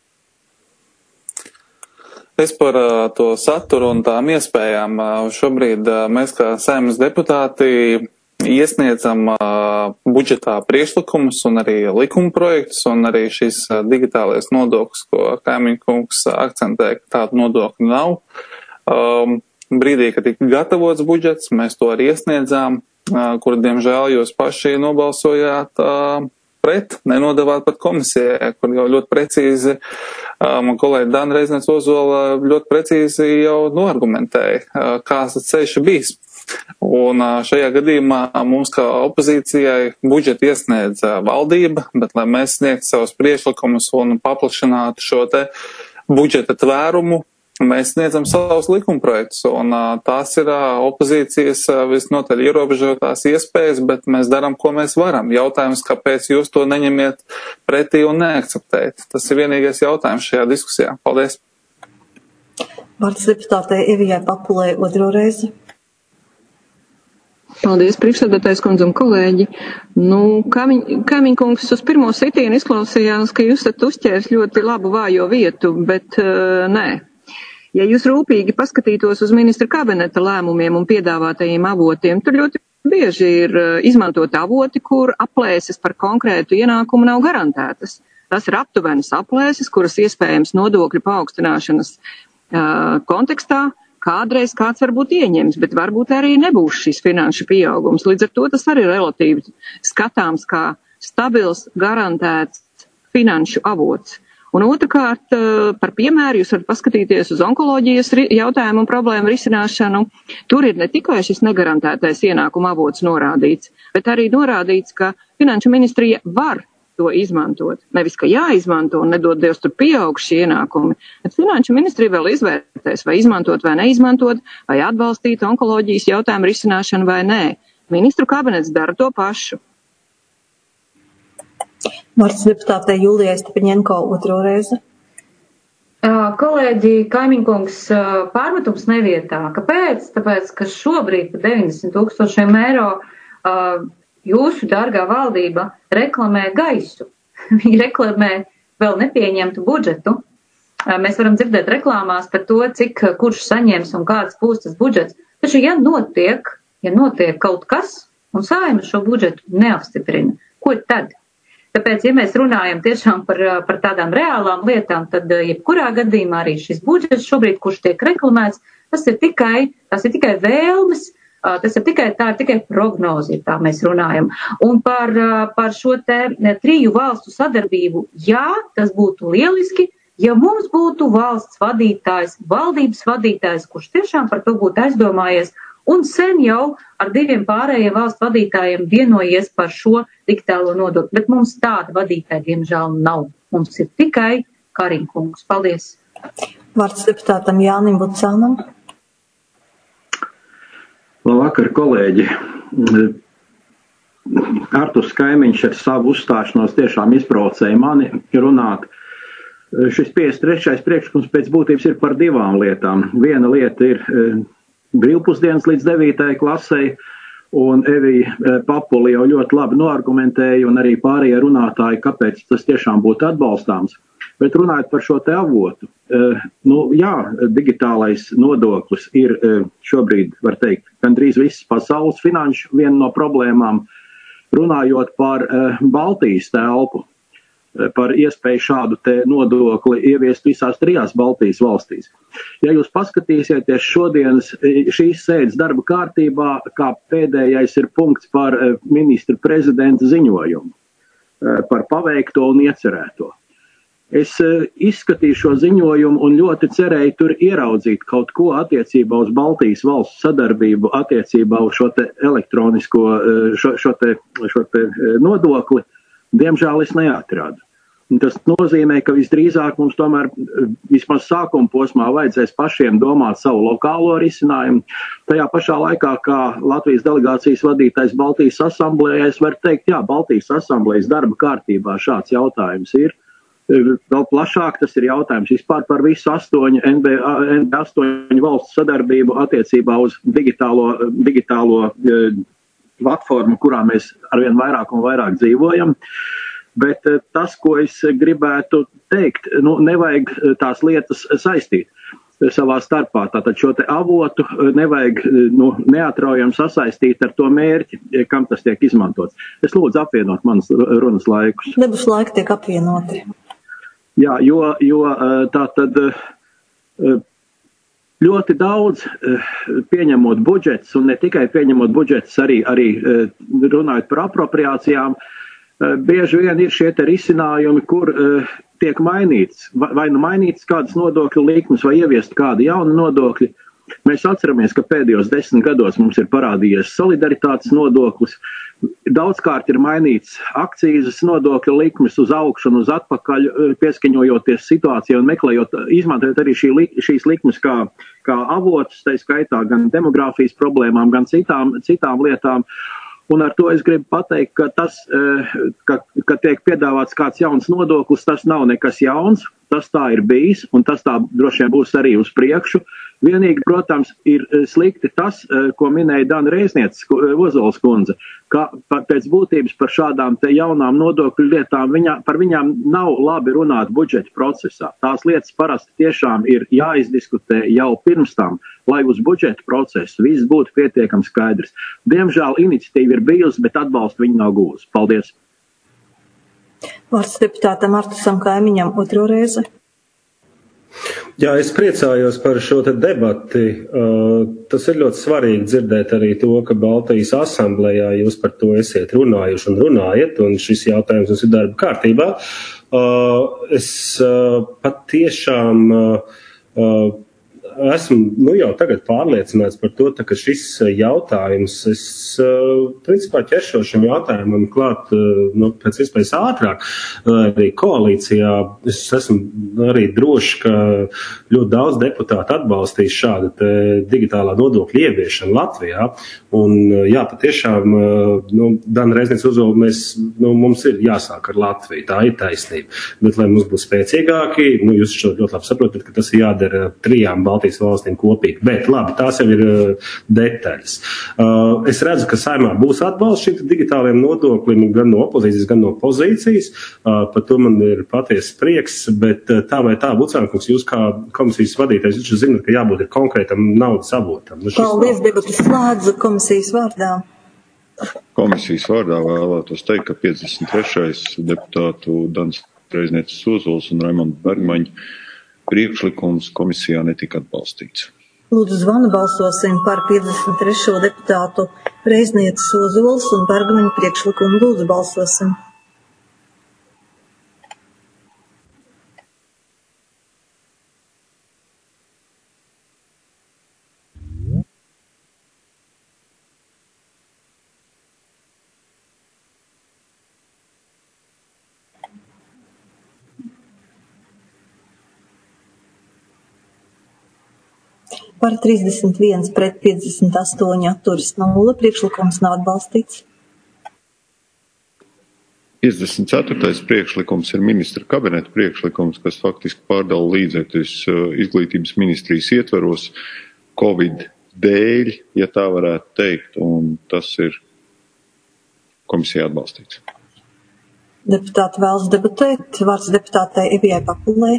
Es par uh, to saturu un tām iespējām. Uh, šobrīd uh, mēs kā Saeimas deputāti iesniedzam uh, budžetā priekšlikumus un arī likuma projektus, un arī šis uh, digitālais nodoklis, ko Kaimiņkungs akcentē, ka tādu nodokļu nav. Um, brīdī, kad tika gatavots budžets, mēs to arī iesniedzām. kur, diemžēl, jūs paši nobalsojāt pret, nenodevāt pat komisijai, kur jau ļoti precīzi, man kolēģi Dana Reizniece-Ozola ļoti precīzi jau noargumentēja, kāds tas ceļš ir bijis. Un šajā gadījumā mums kā opozīcijai budžetu iesniedz valdība, bet lai mēs sniegtu savus priekšlikumus un paplašinātu šo te budžeta tvērumu, mēs sniedzam savus likumprojektus, un tās ir opozīcijas visnotaļ ierobežotās iespējas, bet mēs darām, ko mēs varam. Jautājums, kāpēc jūs to neņemiet pretī un neakceptējat? Tas ir vienīgais jautājums šajā diskusijā. Paldies. Vārds deputātei Evijai Papulei otro reizi. Paldies, priekšsēdētājs kundze un kolēģi. Nu, Kaimiņkungs uz pirmo sitienu izklausījās, ka jūs esat uzķēris ļoti labu vājo vietu, bet uh, nē. Ja jūs rūpīgi paskatītos uz ministra kabineta lēmumiem un piedāvātajiem avotiem, tur ļoti bieži ir izmantot avoti, kur aplēses par konkrētu ienākumu nav garantētas. Tas ir aptuvenas aplēses, kuras iespējams nodokļu paaugstināšanas uh, kontekstā kādreiz kāds varbūt ieņems, bet varbūt arī nebūs šis finanšu pieaugums. Līdz ar to tas arī relatīvi skatāms kā stabils, garantēts finanšu avots. Un otrkārt, par piemēru jūs varat paskatīties uz onkoloģijas jautājumu un problēmu risināšanu. Tur ir ne tikai šis negarantētais ienākuma avots norādīts, bet arī norādīts, ka finanšu ministrija var to izmantot. Nevis, ka jāizmanto un nedod Dievs tur pieaug šie ienākumi, bet finanšu ministrija vēl izvērtēs, vai izmantot vai neizmantot, vai atbalstīt onkoloģijas jautājumu risināšanu vai nē. Ministru kabinets dara to pašu. Vārds deputātei Julijai Stepaņenko otro reizi. Kolēģi, Kaimiņkungs, pārmetums nevietā. Kāpēc? Tāpēc, ka šobrīd par deviņdesmit tūkstošiem eiro jūsu dārgā valdība reklamē gaisu. Viņi reklamē vēl nepieņemtu budžetu. Mēs varam dzirdēt reklāmās par to, cik kurš saņems un kāds būs tas budžets. Taču, ja notiek, ja notiek kaut kas un Saeima šo budžetu neapstiprina, ko tad? Tāpēc, ja mēs runājam tiešām par, par tādām reālām lietām, tad jebkurā gadījumā arī šis budžets šobrīd, kurš tiek reklamēts, tas ir tikai, tas ir tikai vēlmes, tas ir tikai, tā ir tikai prognozi, tā mēs runājam. Un par, par šo te triju valstu sadarbību, jā, tas būtu lieliski, ja mums būtu valsts vadītājs, valdības vadītājs, kurš tiešām par to būtu aizdomājies, un sen jau ar diviem pārējiem valsts vadītājiem vienojies par šo digitālo nodokli. Bet mums tāda vadītāja, diemžēl, nav. Mums ir tikai Kariņkungs. Paldies. Vārds deputātam Jānim Bucānam. Labvakar, kolēģi. Arturs Kaimiņš ar savu uzstāšanos tiešām izprovocēja mani runāt. Šis piecdesmit trešais priekšlikums pēc būtības ir par divām lietām. Viena lieta ir brīvpusdienas līdz devītajai klasei, un Evija Papula jau ļoti labi noargumentēja, un arī pārējie runātāji, kāpēc tas tiešām būtu atbalstāms. Bet runājot par šo te avotu, nu jā, digitālais nodoklis ir šobrīd, var teikt, gandrīz visas pasaules finanšu viena no problēmām. Runājot par Baltijas telpu, par iespēju šādu te nodokli ieviest visās trijās Baltijas valstīs. Ja jūs paskatīsieties šodienas šīs sēdes darba kārtībā, kā pēdējais ir punkts par ministru prezidenta ziņojumu, par paveikto un iecerēto. Es izskatīju šo ziņojumu un ļoti cerēju tur ieraudzīt kaut ko attiecībā uz Baltijas valstu sadarbību, attiecībā uz šo te elektronisko, šo, šo, te, šo te nodokli. Diemžēl es neatradu. Un tas nozīmē, ka visdrīzāk mums tomēr vismaz sākuma posmā vajadzēs pašiem domāt savu lokālo risinājumu. Tajā pašā laikā, kā Latvijas delegācijas vadītājs Baltijas asamblējā, es varu teikt, jā, Baltijas asamblējas darba kārtībā šāds jautājums ir. Vēl plašāk tas ir jautājums vispār par visu astoņu N B astoņu valstu sadarbību attiecībā uz digitālo, digitālo platformu, kurā mēs arvien vairāk un vairāk dzīvojam. Bet tas, ko es gribētu teikt, nu, nevajag tās lietas saistīt savā starpā. Tātad šo te avotu nevajag nu, neatraujam sasaistīt ar to mērķi, kam tas tiek izmantots. Es lūdzu apvienot manas runas laikus. Debus laiki tiek apvienoti. Jā, jo, jo tātad ļoti daudz pieņemot budžets, un ne tikai pieņemot budžets, arī, arī runājot par apropriācijām, bieži vien ir šie te risinājumi, kur tiek mainīts, vai nu mainīts kādas nodokļu likmes, vai ieviest kādu jaunu nodokļu. Mēs atceramies, ka pēdējos desmit gados mums ir parādījies solidaritātes nodoklis. Daudzkārt ir mainīts akcīzes nodokļu likmes uz augšu un uz atpakaļ, pieskaņojoties situācijai un meklējot, izmantojot arī šī, šīs likmes kā, kā avotus, tai skaitā gan demogrāfijas problēmām, gan citām, citām lietām. Un ar to es gribu pateikt, ka tas, ka, ka tiek piedāvāts kāds jauns nodoklis, tas nav nekas jauns, tas tā ir bijis, un tas tā droši vien būs arī uz priekšu. Vienīgi, protams, ir slikti tas, ko minēja Dana Reiznieces Ozols kundze, ka pēc būtības par šādām te jaunām nodokļu lietām viņā, par viņām nav labi runāt budžeta procesā. Tās lietas parasti tiešām ir jāizdiskutē jau pirms tam, lai uz budžeta procesu viss būtu pietiekami skaidrs. Diemžēl iniciatīva ir bijusi, bet atbalstu viņa nav gūs. Paldies! Vārds deputātam Artusam Kaimiņam otro reizi. Jā, es priecājos par šo te debati. Tas ir ļoti svarīgi dzirdēt arī to, ka Baltijas asamblējā jūs par to esiet runājuši un runājat, un šis jautājums mums ir darba kārtībā. Es pat tiešām esmu nu, jau tagad pārliecināts par to, tā, ka šis jautājums, es principā ķeršos šim jautājumam klāt nu, pēc iespējas ātrāk. Arī koalīcijā es esmu arī droši, ka ļoti daudz deputātu atbalstīs šādu te digitālā nodokļa ieviešanu Latvijā. Un jā, patiešām, nu, Dana Reiznieces Ozola, mēs, nu, mums ir jāsāk ar Latviju, tā ir taisnība. Bet, lai mums būs spēcīgāki, nu, jūs šo ļoti labi saprotat, ka tas ir jādara trijām Baltijas valstīm kopīgi. Bet labi, tās jau ir uh, detaļas. Uh, es redzu, ka Saeimā būs atbalsts šim digitālajiem nodoklim gan no opozīcijas, gan no pozīcijas. Uh, par to man ir patiesas prieks, bet uh, tā vai tā, Bucānkungs, jūs kā komisijas vadītājs, jūs zināt, ka jābūt ir konkrētam naudas avotam. Nu, Paldies, debatas slēdzu komisijas vārdā. Komisijas vārdā vēlētos teikt, ka piecdesmit trešais deputātu Danas Reiznieces Ozols un Raimonda Bergmaņa priekšlikums komisijā netika atbalstīts. Lūdzu, zvanu balsosim par piecdesmit trešo deputātu Reiznieces Ozols un Bergmaņa priekšlikumu. Lūdzu, balsosim. Par trīsdesmit viens pret piecdesmit astoņi atturas nulle. Priekšlikums nav atbalstīts. piecdesmit ceturtais priekšlikums ir ministra kabineta priekšlikums, kas faktiski pārdala līdzekļus izglītības ministrijas ietvaros Covid dēļ, ja tā varētu teikt, un tas ir komisijā atbalstīts. Deputāti vēlas debatēt. Vārds deputātei Evijai Papulē.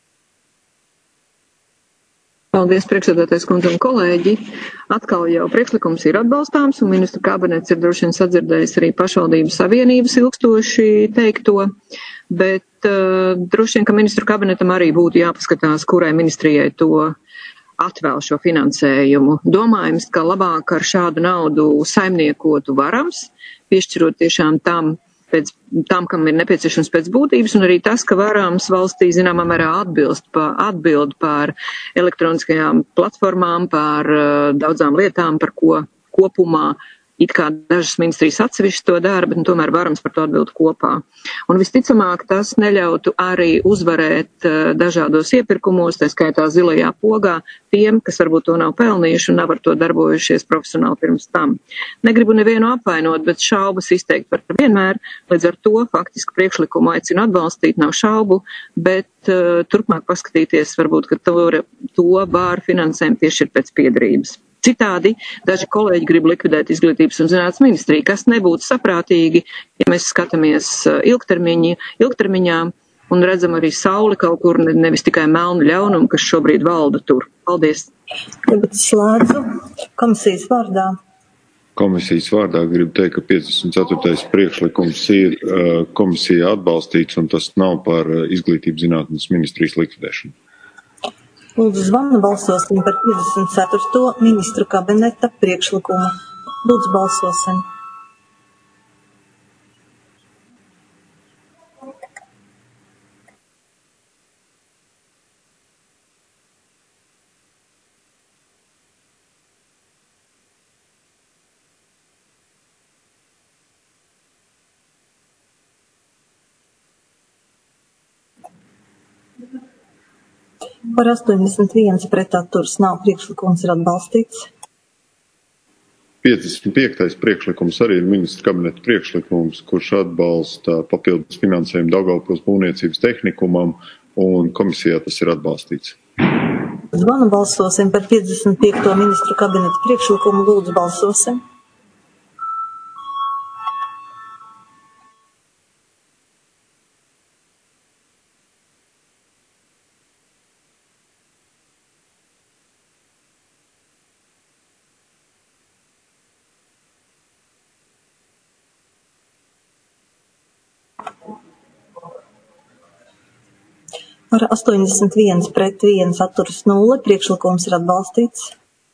Paldies, priekšsēdētājs kundze un kolēģi. Atkal jau priekšlikums ir atbalstāms, un ministru kabinets ir droši vien sadzirdējis arī pašvaldības savienības ilgstoši teikto, bet uh, droši vien, ka ministru kabinetam arī būtu jāpaskatās, kurai ministrijai to atvēl šo finansējumu. Domājams, ka labāk ar šādu naudu saimniekotu varams, piešķirot tiešām tam, pēc tam, kam ir nepieciešams pēc būtības, un arī tas, ka varams valstī zināmā mērā atbilst pa, atbild par elektroniskajām platformām, par uh, daudzām lietām, par ko kopumā it kā dažas ministrijas atsevišķi to dara, bet nu, tomēr varams par to atbild kopā. Un visticamāk, tas neļautu arī uzvarēt uh, dažādos iepirkumos, tā skaitā zilajā pogā, tiem, kas varbūt to nav pelnījuši un nav ar to darbojušies profesionāli pirms tam. Negribu nevienu apvainot, bet šaubas izteikt var vienmēr, līdz ar to faktiski priekšlikumu aicinu atbalstīt, nav šaubu, bet uh, turpmāk paskatīties varbūt, ka to, to var finansējumu piešķirt pēc piederības. Citādi daži kolēģi grib likvidēt izglītības un zinātnes ministriju, kas nebūtu saprātīgi, ja mēs skatāmies ilgtermiņi, ilgtermiņā un redzam arī sauli kaut kur, nevis tikai melnu ļaunumu, kas šobrīd valda tur. Paldies. Tagad slēdzu komisijas vārdā. Komisijas vārdā gribu teikt, ka piecdesmit ceturtais priekšlikums ir uh, komisijā atbalstīts, un tas nav par uh, izglītības zinātnes ministrijas likvidēšanu. Lūdzu zvanu balsosim par piecdesmit ceturto ministru kabineta priekšlikumu. Lūdzu balsosim. Par astoņdesmit viens pret atturas nav, priekšlikums ir atbalstīts. piecdesmit piektais priekšlikums arī ir ministra kabineta priekšlikums, kurš atbalsta papildus finansējumu Daugavpils būvniecības tehnikumam, un komisijā tas ir atbalstīts. Zvanu balsosim par piecdesmit piekto ministru kabineta priekšlikumu. Lūdzu balsosim. Par astoņdesmit viens pret viens atturas nulle, priekšlikums ir atbalstīts.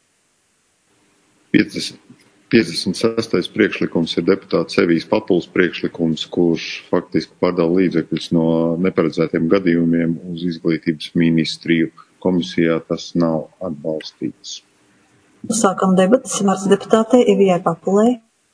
piecdesmit sestais priekšlikums ir deputāts Evijas Papuls priekšlikums, kurš faktiski pārdala līdzekļus no neparedzētiem gadījumiem uz izglītības ministriju. Komisijā tas nav atbalstīts. Sākam debatas. Vārds deputātei Evijai Papulei.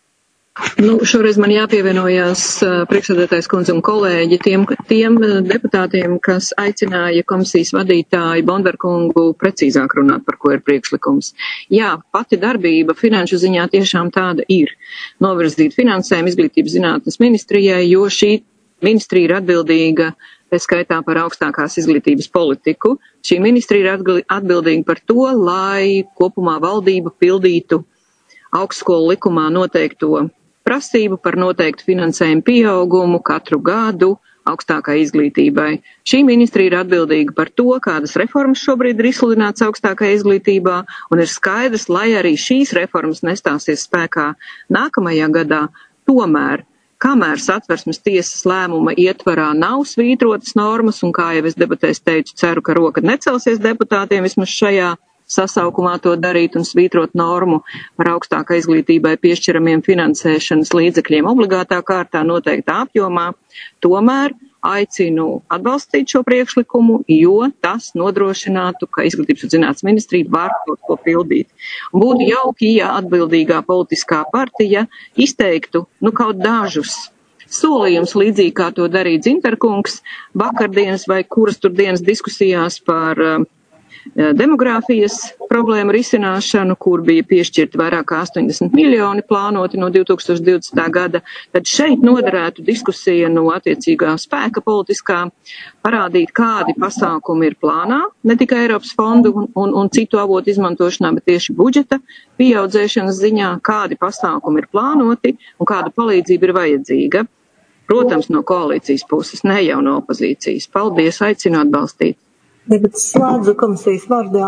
Nu, šoreiz man jāpievienojās priekšsēdētājs kundze un kolēģi tiem, tiem deputātiem, kas aicināja komisijas vadītāju Bondverkungu precīzāk runāt, par ko ir priekšlikums. Jā, pati darbība finanšu ziņā tiešām tāda ir. Novirzīt finansējumu izglītības zinātnes ministrijai, jo šī ministrija ir atbildīga, pēc skaitā par augstākās izglītības politiku. Šī ministrija ir atbildīga par to, lai kopumā valdība pildītu augstskolu likumā noteikto prasību par noteiktu finansējumu pieaugumu katru gadu augstākai izglītībai. Šī ministrija ir atbildīga par to, kādas reformas šobrīd ir izsludināts augstākai izglītībā, un ir skaidrs, lai arī šīs reformas nestāsies spēkā nākamajā gadā, tomēr, kamēr Satversmes tiesas lēmuma ietvarā nav svītrotas normas, un kā jau es debatēs teicu, ceru, ka roka necelsies deputātiem vismaz šajā sasaukumā to darīt un svītrot normu par augstākai izglītībai piešķiramiem finansēšanas līdzekļiem obligātā kārtā noteiktā apjomā, tomēr aicinu atbalstīt šo priekšlikumu, jo tas nodrošinātu, ka izglītības un zinātnes ministrija var kaut ko pildīt. Un būtu jauki, ja atbildīgā politiskā partija izteiktu, nu, kaut dažus solījums līdzīgi, kā to darīja Dzintarkungs vakardienas vai kuras tur dienas diskusijās par uh, demogrāfijas problēmu risināšanu, kur bija piešķirti vairāk kā astoņdesmit miljoni plānoti no divi tūkstoši divdesmitā gada, tad šeit noderētu diskusija no attiecīgā spēka politiskā parādīt, kādi pasākumi ir plānā, ne tikai Eiropas fondu un, un, un citu avotu izmantošanā, bet tieši budžeta pieaudzēšanas ziņā, kādi pasākumi ir plānoti un kāda palīdzība ir vajadzīga. Protams, no koalīcijas puses, ne jau no opozīcijas. Paldies, aicinu atbalstīt. Debats slēdzu komisijas vārdā.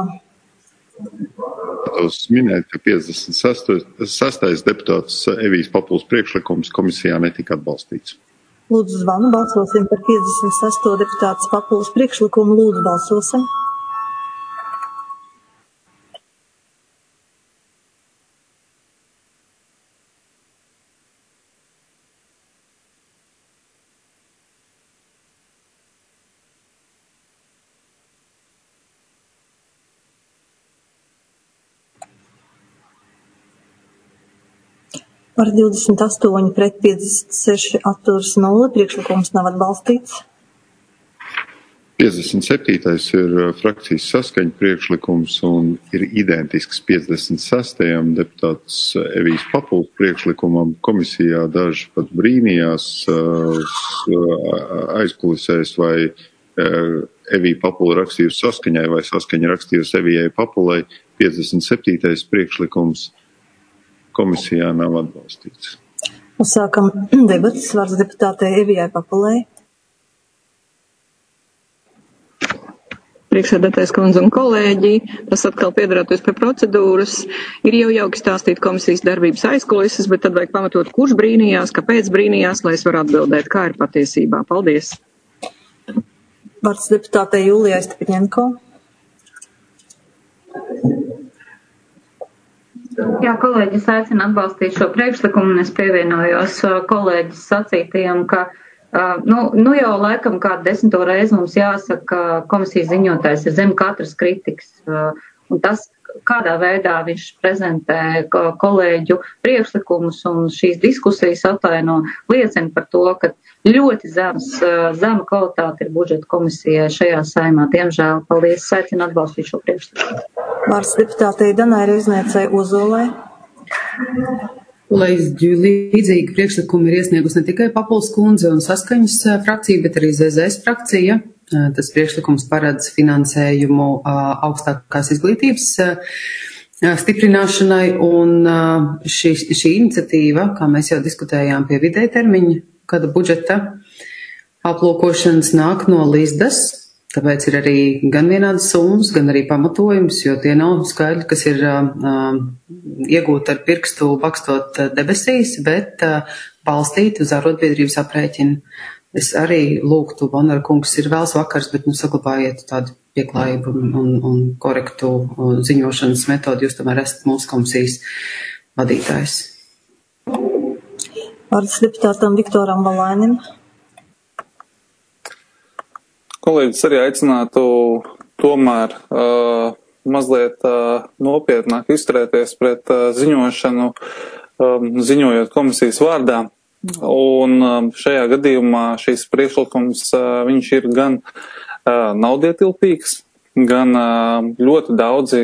Es minēju, ka piecdesmit sestais deputāts Evijas Papuls priekšlikums komisijā netika atbalstīts. Lūdzu zvanu, balsosim par piecdesmit sesto deputāts Papuls priekšlikumu. Lūdzu balsosim. Par divdesmit astoņi pret piecdesmit seši atturas nulle, priekšlikums nav atbalstīts. piecdesmit septītais ir frakcijas saskaņa priekšlikums un ir identisks piecdesmit sestajam deputāts Evijas Papuls priekšlikumam. Komisijā daži pat brīnījās aizkulisēs, vai Evija Papula rakstījusi saskaņai vai saskaņa rakstījusi Evijai Papulai. piecdesmit septītais priekšlikums komisijā nav atbalstīts. Uzsākam debatas. Vārds deputātei Evijai Papulei. Priekšsēdētājs kundze un kolēģi, tas atkal piedarāties pie procedūras. Ir jau jauki stāstīt komisijas darbības aizkulises, bet tad vajag pamatot, kurš brīnījās, kāpēc brīnījās, lai es varu atbildēt, kā ir patiesībā. Paldies. Vārds deputātei Julijai Stepaņenko. Jā, kolēģis aicina atbalstīt šo priekšlikumu, un es pievienojos kolēģis sacītajam, ka uh, nu, nu jau laikam kādu desmito reizi mums jāsaka, ka komisijas ziņotājs ir zem katras kritikas, uh, un tas, kādā veidā viņš prezentē kolēģu priekšlikumus un šīs diskusijas ataino, liecina par to, ka ļoti zems, zema kvalitāte ir budžeta komisijai šajā saimā. Diemžēl, paldies, aicinu atbalstīt šo priekšlikumu. Vārds deputātei Danai Reizniecei Ozolai. Līdzīgi priekšlikumi ir iesniegus ne tikai Papuls kundze un Saskaņas frakcija, bet arī Z Z S frakcija. Tas priekšlikums paredz finansējumu augstākās izglītības stiprināšanai, un šī, šī iniciatīva, kā mēs jau diskutējām pie vidēja termiņa, kada budžeta aplūkošanas nāk no Līsdas, tāpēc ir arī gan vienādas summas, gan arī pamatojums, jo tie nav skaidri, kas ir uh, iegūti ar pirkstu bakstot debesīs, bet uh, balstīti uz arotbiedrības aprēķinu. Es arī lūgtu, Bondara kungs, ir vēls vakars, bet nu saglabājiet tādu pieklājību un, un, un korektu ziņošanas metodu. Jūs tomēr esat mūsu komisijas vadītājs. Vārds deputātam Viktoram Valainim. Kolēģis arī aicinātu tomēr uh, mazliet uh, nopietnāk izturēties pret uh, ziņošanu, um, ziņojot komisijas vārdā. Un šajā gadījumā šīs priekšlikums, viņš ir gan naudietilpīgs, gan ļoti daudzi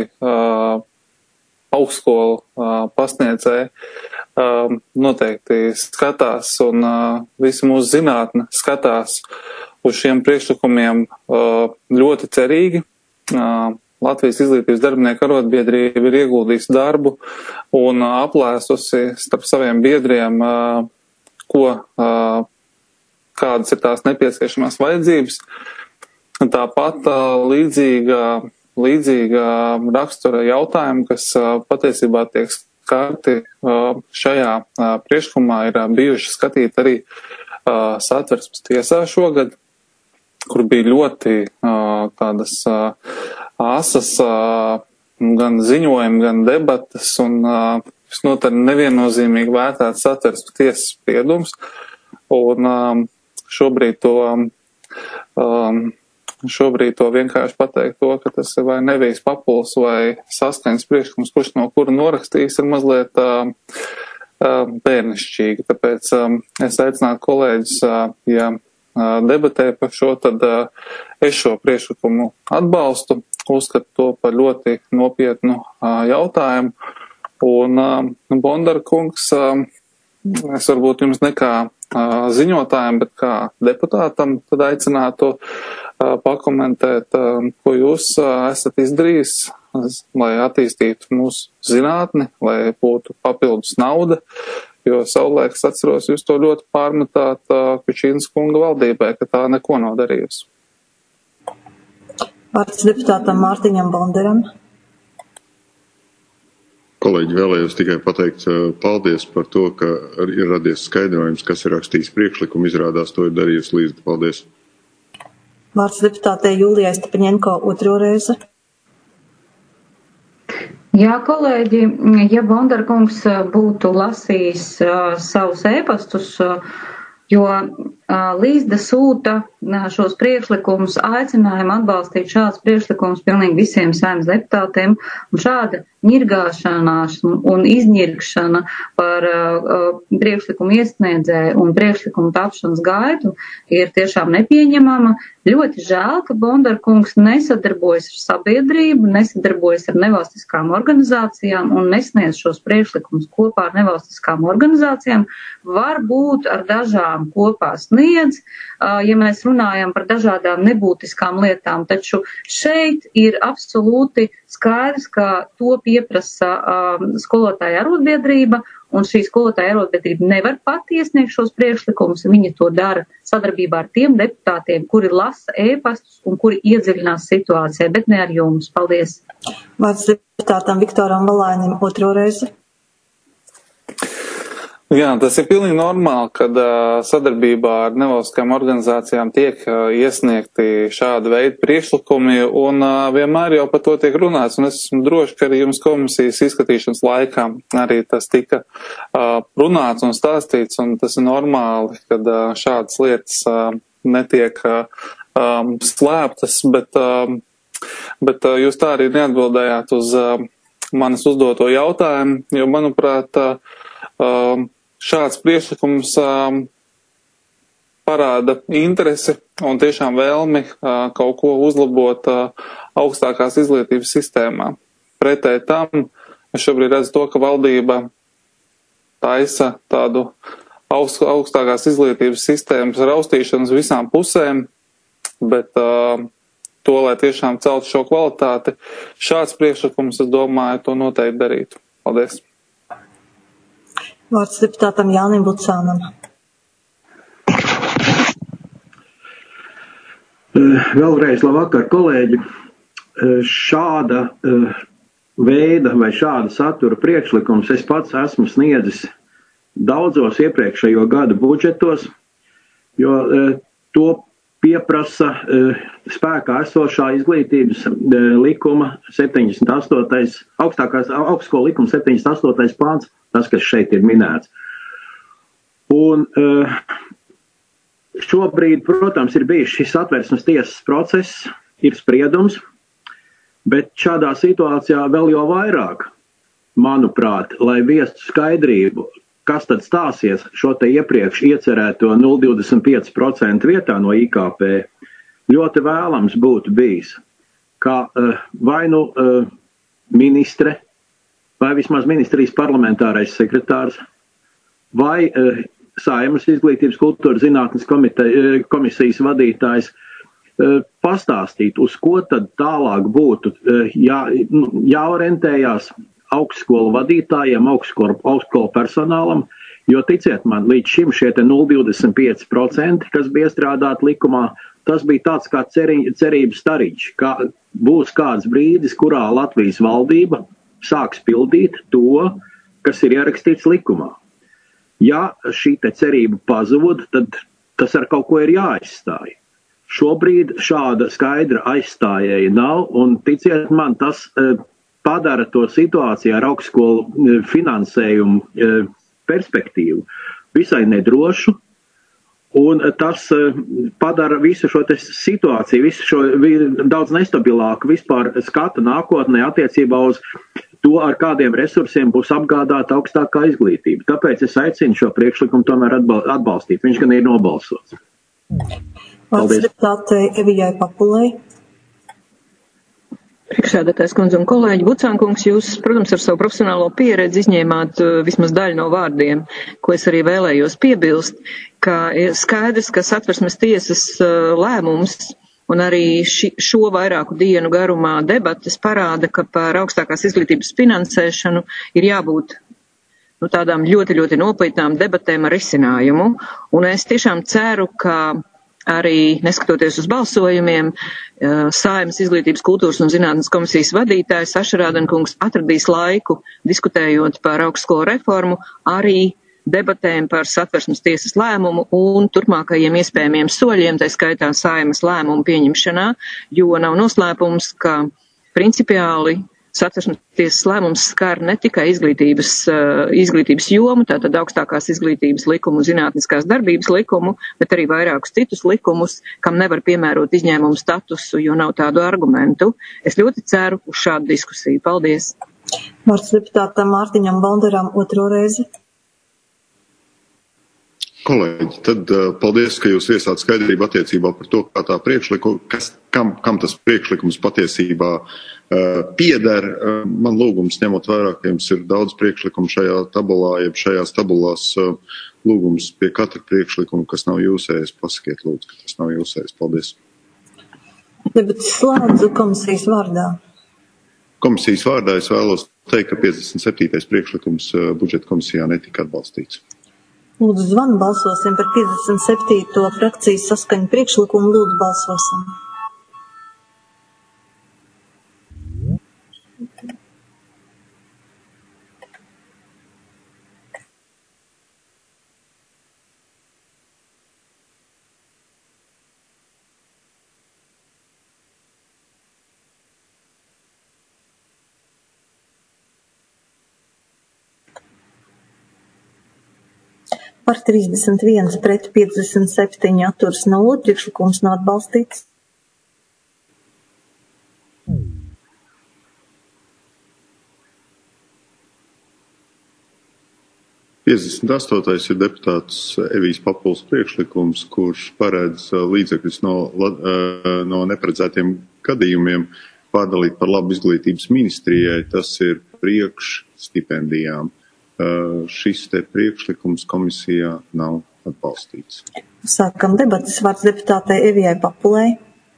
augstskolu pasniedzēji noteikti skatās un visi mūsu zinātne skatās uz šiem priekšlikumiem ļoti cerīgi. Latvijas izglītības darbinieku arotbiedrība ir ieguldījusi darbu un aplēsusi starp saviem biedriem, ko, kādas ir tās nepieciešamās vajadzības. Tāpat līdzīga, līdzīga rakstura jautājumi, kas patiesībā tiek skarti šajā priekšlikumā, ir bijuši skatīti arī Satversmes tiesā šogad, kur bija ļoti tādas asas gan ziņojumi, gan debatas un visnotaļ neviennozīmīgi vērtēts Satversmes tiesas spriedums, un um, šobrīd to, um, šobrīd to vienkārši pateikt to, ka tas ir vai Nevijas Papuls vai Saskaņas priekšlikums, kurš no kura norakstījis, ir mazliet um, um, bērnišķīgi. Tāpēc um, es aicinātu kolēģis, uh, ja uh, debatē par šo, tad uh, es šo priekšlikumu atbalstu, uzskatu to par ļoti nopietnu uh, jautājumu. Un uh, Bondara kungs, uh, es varbūt jums ne kā uh, ziņotājiem, bet kā deputātam tad aicinātu uh, pakomentēt, uh, ko jūs uh, esat izdarījis, lai attīstītu mūsu zinātni, lai būtu papildus nauda, jo savulaik es atceros, jūs to ļoti pārmetāt uh, Kučīnas kunga valdībai, ka tā neko nav darījusi. Vārds deputātam Mārtiņam Bondaram. Kolēģi, vēlējos tikai pateikt paldies par to, ka ir radies skaidrojums, kas ir rakstījis priekšlikumu, izrādās to ir darījusi Līsda. Paldies. Vārds deputātei Julijai Stepaņenko otro reizi. Jā, kolēģi, ja Bondara kungs būtu lasījis uh, savus ēpastus, uh, jo uh, Līsda sūta uh, šos priekšlikumus, aicinājumu atbalstīt šāds priekšlikums pilnīgi visiem saimnes deputātiem, un šāda ņirgāšanās un izņirgšana par uh, priekšlikumu iesniedzēju un priekšlikumu tapšanas gaitu ir tiešām nepieņemama. Ļoti žēl, ka Bondara kungs nesadarbojas ar sabiedrību, nesadarbojas ar nevalstiskām organizācijām un nesniedz šos priekšlikumus kopā ar nevalstiskām organizācijām. Varbūt ar dažām kopā sniedz, ja mēs runājam par dažādām nebūtiskām lietām, taču šeit ir absolūti skaidrs, ka to pieprasa skolotāja arotbiedrība, un šī skolotāja arotbiedrība nevar pati iesniegt šos priekšlikumus, viņa to dara sadarbībā ar tiem deputātiem, kuri lasa ēpastus un kuri iedziļinās situācijā, bet ne ar jums. Paldies. Vārds deputātam Viktoram Valainim otro reizi. Jā, tas ir pilnīgi normāli, kad uh, sadarbībā ar nevalstiskajām organizācijām tiek uh, iesniegti šāda veida priekšlikumi, un uh, vienmēr jau par to tiek runāts, un es esmu droši, ka arī jums komisijas izskatīšanas laikā arī tas tika uh, runāts un stāstīts, un tas ir normāli, kad uh, šādas lietas uh, netiek uh, um, slēptas, bet, uh, bet uh, jūs tā arī neatbildējāt uz uh, manis uzdoto jautājumu, jo, manuprāt, uh, uh, šāds priekšlikums um, parāda interesi un tiešām vēlmi uh, kaut ko uzlabot uh, augstākās izglītības sistēmā. Pretēji tam, es šobrīd redzu to, ka valdība taisa tādu augst, augstākās izglītības sistēmas raustīšanu uz visām pusēm, bet uh, to, lai tiešām celtu šo kvalitāti, šāds priekšlikums, es domāju, to noteikti darītu. Paldies! Vārds deputātam Jānim Bucānam. Vēlreiz labvakar, kolēģi. Šāda veida vai šāda satura priekšlikums es pats esmu sniedzis daudzos iepriekšējo gadu budžetos, jo to pieprasa spēkā esošā izglītības likuma septiņdesmit astotais augstākās augstskolu likuma septiņdesmit astotais pāns. Tas, kas šeit ir minēts. Un uh, šobrīd, protams, ir bijis šis Satversmes tiesas process, ir spriedums, bet šādā situācijā vēl jau vairāk, manuprāt, lai viestu skaidrību, kas tad stāsies šo te iepriekš iecerēto nulle virgulē divdesmit pieci procenti vietā no I K P, ļoti vēlams būtu bijis, ka uh, vai nu uh, ministre, vai vismaz ministrijas parlamentārais sekretārs, vai uh, Saeimas izglītības kultūras zinātnes komite, uh, komisijas vadītājs uh, pastāstīt, uz ko tad tālāk būtu uh, jā, jāorientējās augstskolu vadītājiem, augstskolu, augstskolu personālam, jo ticiet man, līdz šim šie te nulle virgulē divdesmit pieci procenti, kas bija iestrādāti likumā, tas bija tāds kā ceri, cerības stariņš, ka būs kāds brīdis, kurā Latvijas valdība sāks pildīt to, kas ir ierakstīts likumā. Ja šī te cerība pazūd, tad tas ar kaut ko ir jāaizstāj. Šobrīd šāda skaidra aizstājēja nav, un ticiet man, tas e, padara to situāciju ar augstskolu finansējumu e, perspektīvu visai nedrošu, un tas e, padara visu šo te situāciju, visu šo vi, daudz nestabilāku vispār skatu nākotnē attiecībā uz to, ar kādiem resursiem būs apgādāta augstākā izglītība. Tāpēc es aicinu šo priekšlikumu tomēr atbalstīt. Viņš gan ir nobalsots. Vārds deputātei Evijai Papulei. Priekšsēdētājs kundze un kolēģi, Bucānkungs, jūs, protams, ar savu profesionālo pieredzi izņēmāt vismaz daļu no vārdiem, ko es arī vēlējos piebilst, ka skaidrs, ka Satversmes tiesas lēmums un arī ši, šo vairāku dienu garumā debates parāda, ka par augstākās izglītības finansēšanu ir jābūt nu, tādām ļoti, ļoti nopietnām debatēm ar risinājumu. Un es tiešām ceru, ka arī neskatoties uz balsojumiem, Saeimas izglītības kultūras un zinātnes komisijas vadītājs Saša Rādenkungs atradīs laiku, diskutējot par augstskolu reformu, arī debatēm par Satversmes tiesas lēmumu un turpmākajiem iespējamiem soļiem, tā skaitā Saeimas lēmumu pieņemšanā, jo nav noslēpums, ka principiāli Satversmes tiesas lēmums skar ne tikai izglītības, izglītības jomu, tātad augstākās izglītības likumu, zinātniskās darbības likumu, bet arī vairākus citus likumus, kam nevar piemērot izņēmumu statusu, jo nav tādu argumentu. Es ļoti ceru uz šādu diskusiju. Paldies! Vārds deputātam Mārtiņam Balderam otro reizi. Kolēģi, tad uh, paldies, ka jūs viesāt skaidrību attiecībā par to, kā tā priekšlikuma, kas, kam, kam tas priekšlikums patiesībā uh, pieder. Uh, man lūgums, ņemot vērā, ka jums ir daudz priekšlikumu šajā tabulā, jeb šajās tabulās uh, lūgums pie katra priekšlikuma, kas nav jūsējis, pasakiet lūdzu, ka tas nav jūsējis. Paldies. Debats slēdzu komisijas vārdā. Komisijas vārdā es vēlos teikt, ka piecdesmit septītais priekšlikums uh, budžeta komisijā netika atbalstīts. Lūdzu zvanu, balsosim par piecdesmit septīto frakcijas saskaņu priekšlikumu. Lūdzu, balsosim. Par trīsdesmit viens pret piecdesmit septiņi atturas nulle. Priekšlikums nav atbalstīts. piecdesmit astotais ir deputāts Evijas Papules priekšlikums, kurš paredz līdzekļus no, no neparedzētiem gadījumiem pārdalīt par labu izglītības ministrijai. Tas ir priekš stipendijām. Šis te priekšlikums komisijā nav atbalstīts. Sākam debatas. Vārds deputātei Evijai Papulei.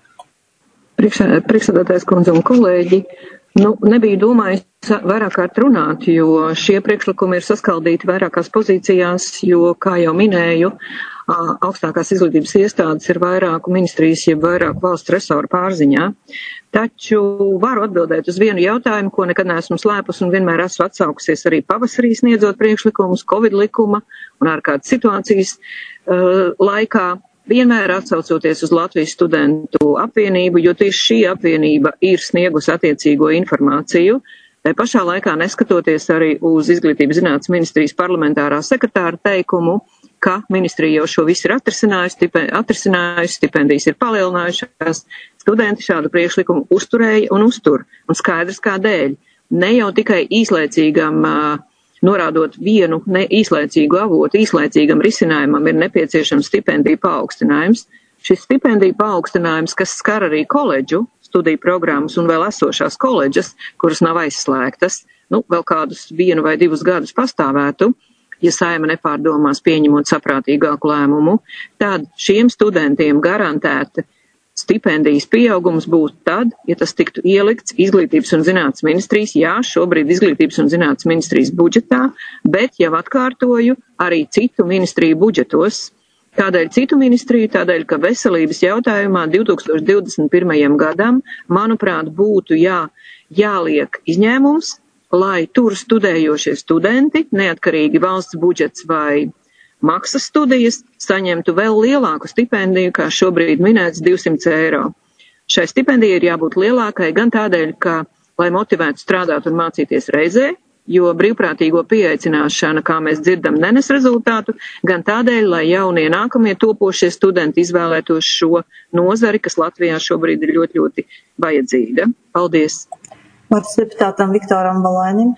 Priekšsēdētājs kundze un kolēģi, nu, nebiju domājis vairāk kārt runāt, jo šie priekšlikumi ir saskaldīti vairākās pozīcijās, jo, kā jau minēju, augstākās izglītības iestādes ir vairāku ministrijas, jeb vairāku valsts resoru pārziņā. Taču varu atbildēt uz vienu jautājumu, ko nekad neesmu slēpus un vienmēr esmu atsaukusies arī pavasarī sniedzot priekšlikumus Covid likuma un ārkārtas situācijas uh, laikā. Vienmēr atsaucoties uz Latvijas studentu apvienību, jo tieši šī apvienība ir sniegusi attiecīgo informāciju, tai pašā laikā neskatoties arī uz Izglītības zinātnes ministrijas parlamentārā sekretāra teikumu, ka ministrija jau šo visu ir atrisinājusi, stipen, atrisinājusi stipendijas ir palielinājušās, studenti šādu priekšlikumu uzturēja un uztur, un skaidrs kādēļ. Ne jau tikai īslaicīgam uh, norādot vienu ne īslaicīgu avotu, īslaicīgam risinājumam ir nepieciešams stipendiju paaugstinājums. Šis stipendiju paaugstinājums, kas skar arī koledžu studiju programmas un vēl esošās koledžas, kuras nav aizslēgtas, nu, vēl kādus vienu vai divus gadus pastāvētu, ja Saeima nepārdomās pieņemot saprātīgāku lēmumu, tad šiem studentiem garantēta stipendijas pieaugums būtu tad, ja tas tiktu ielikts Izglītības un zinātnes ministrijas, jā, šobrīd Izglītības un zinātnes ministrijas budžetā, bet jau atkārtoju arī citu ministriju budžetos. Kādēļ citu ministriju? Tādēļ, ka veselības jautājumā divi tūkstoši divdesmit pirmajam gadam, manuprāt, būtu jā, jāliek izņēmums, lai tur studējošie studenti, neatkarīgi valsts budžets vai maksas studijas, saņemtu vēl lielāku stipendiju, kā šobrīd minēts divsimt eiro. Šai stipendijai ir jābūt lielākai gan tādēļ, ka, lai motivētu strādāt un mācīties reizē, jo brīvprātīgo pieaicināšana, kā mēs dzirdam, nenes rezultātu, gan tādēļ, lai jaunie nākamie topošie studenti izvēlētos šo nozari, kas Latvijā šobrīd ir ļoti, ļoti vajadzīga. Paldies! Vārds deputātam Viktoram Balainim.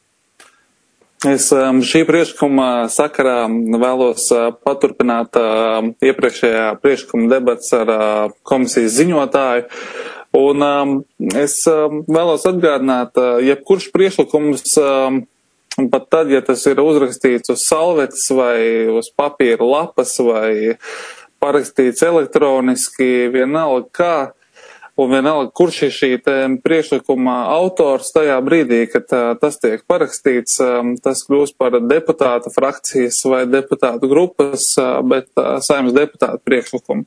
Es šī priekšlikuma sakarā vēlos paturpināt iepriekšējā priekšlikuma debats ar komisijas ziņotāju. Un es vēlos atgādināt, jebkurš priekšlikums, pat tad, ja tas ir uzrakstīts uz salvetes vai uz papīra lapas vai parakstīts elektroniski, vienalga kā, un vienalga, kurš ir šī priekšlikuma autors tajā brīdī, kad tā, tas tiek parakstīts, tas kļūst par deputāta frakcijas vai deputātu grupas, bet Saeimas deputātu priekšlikumu.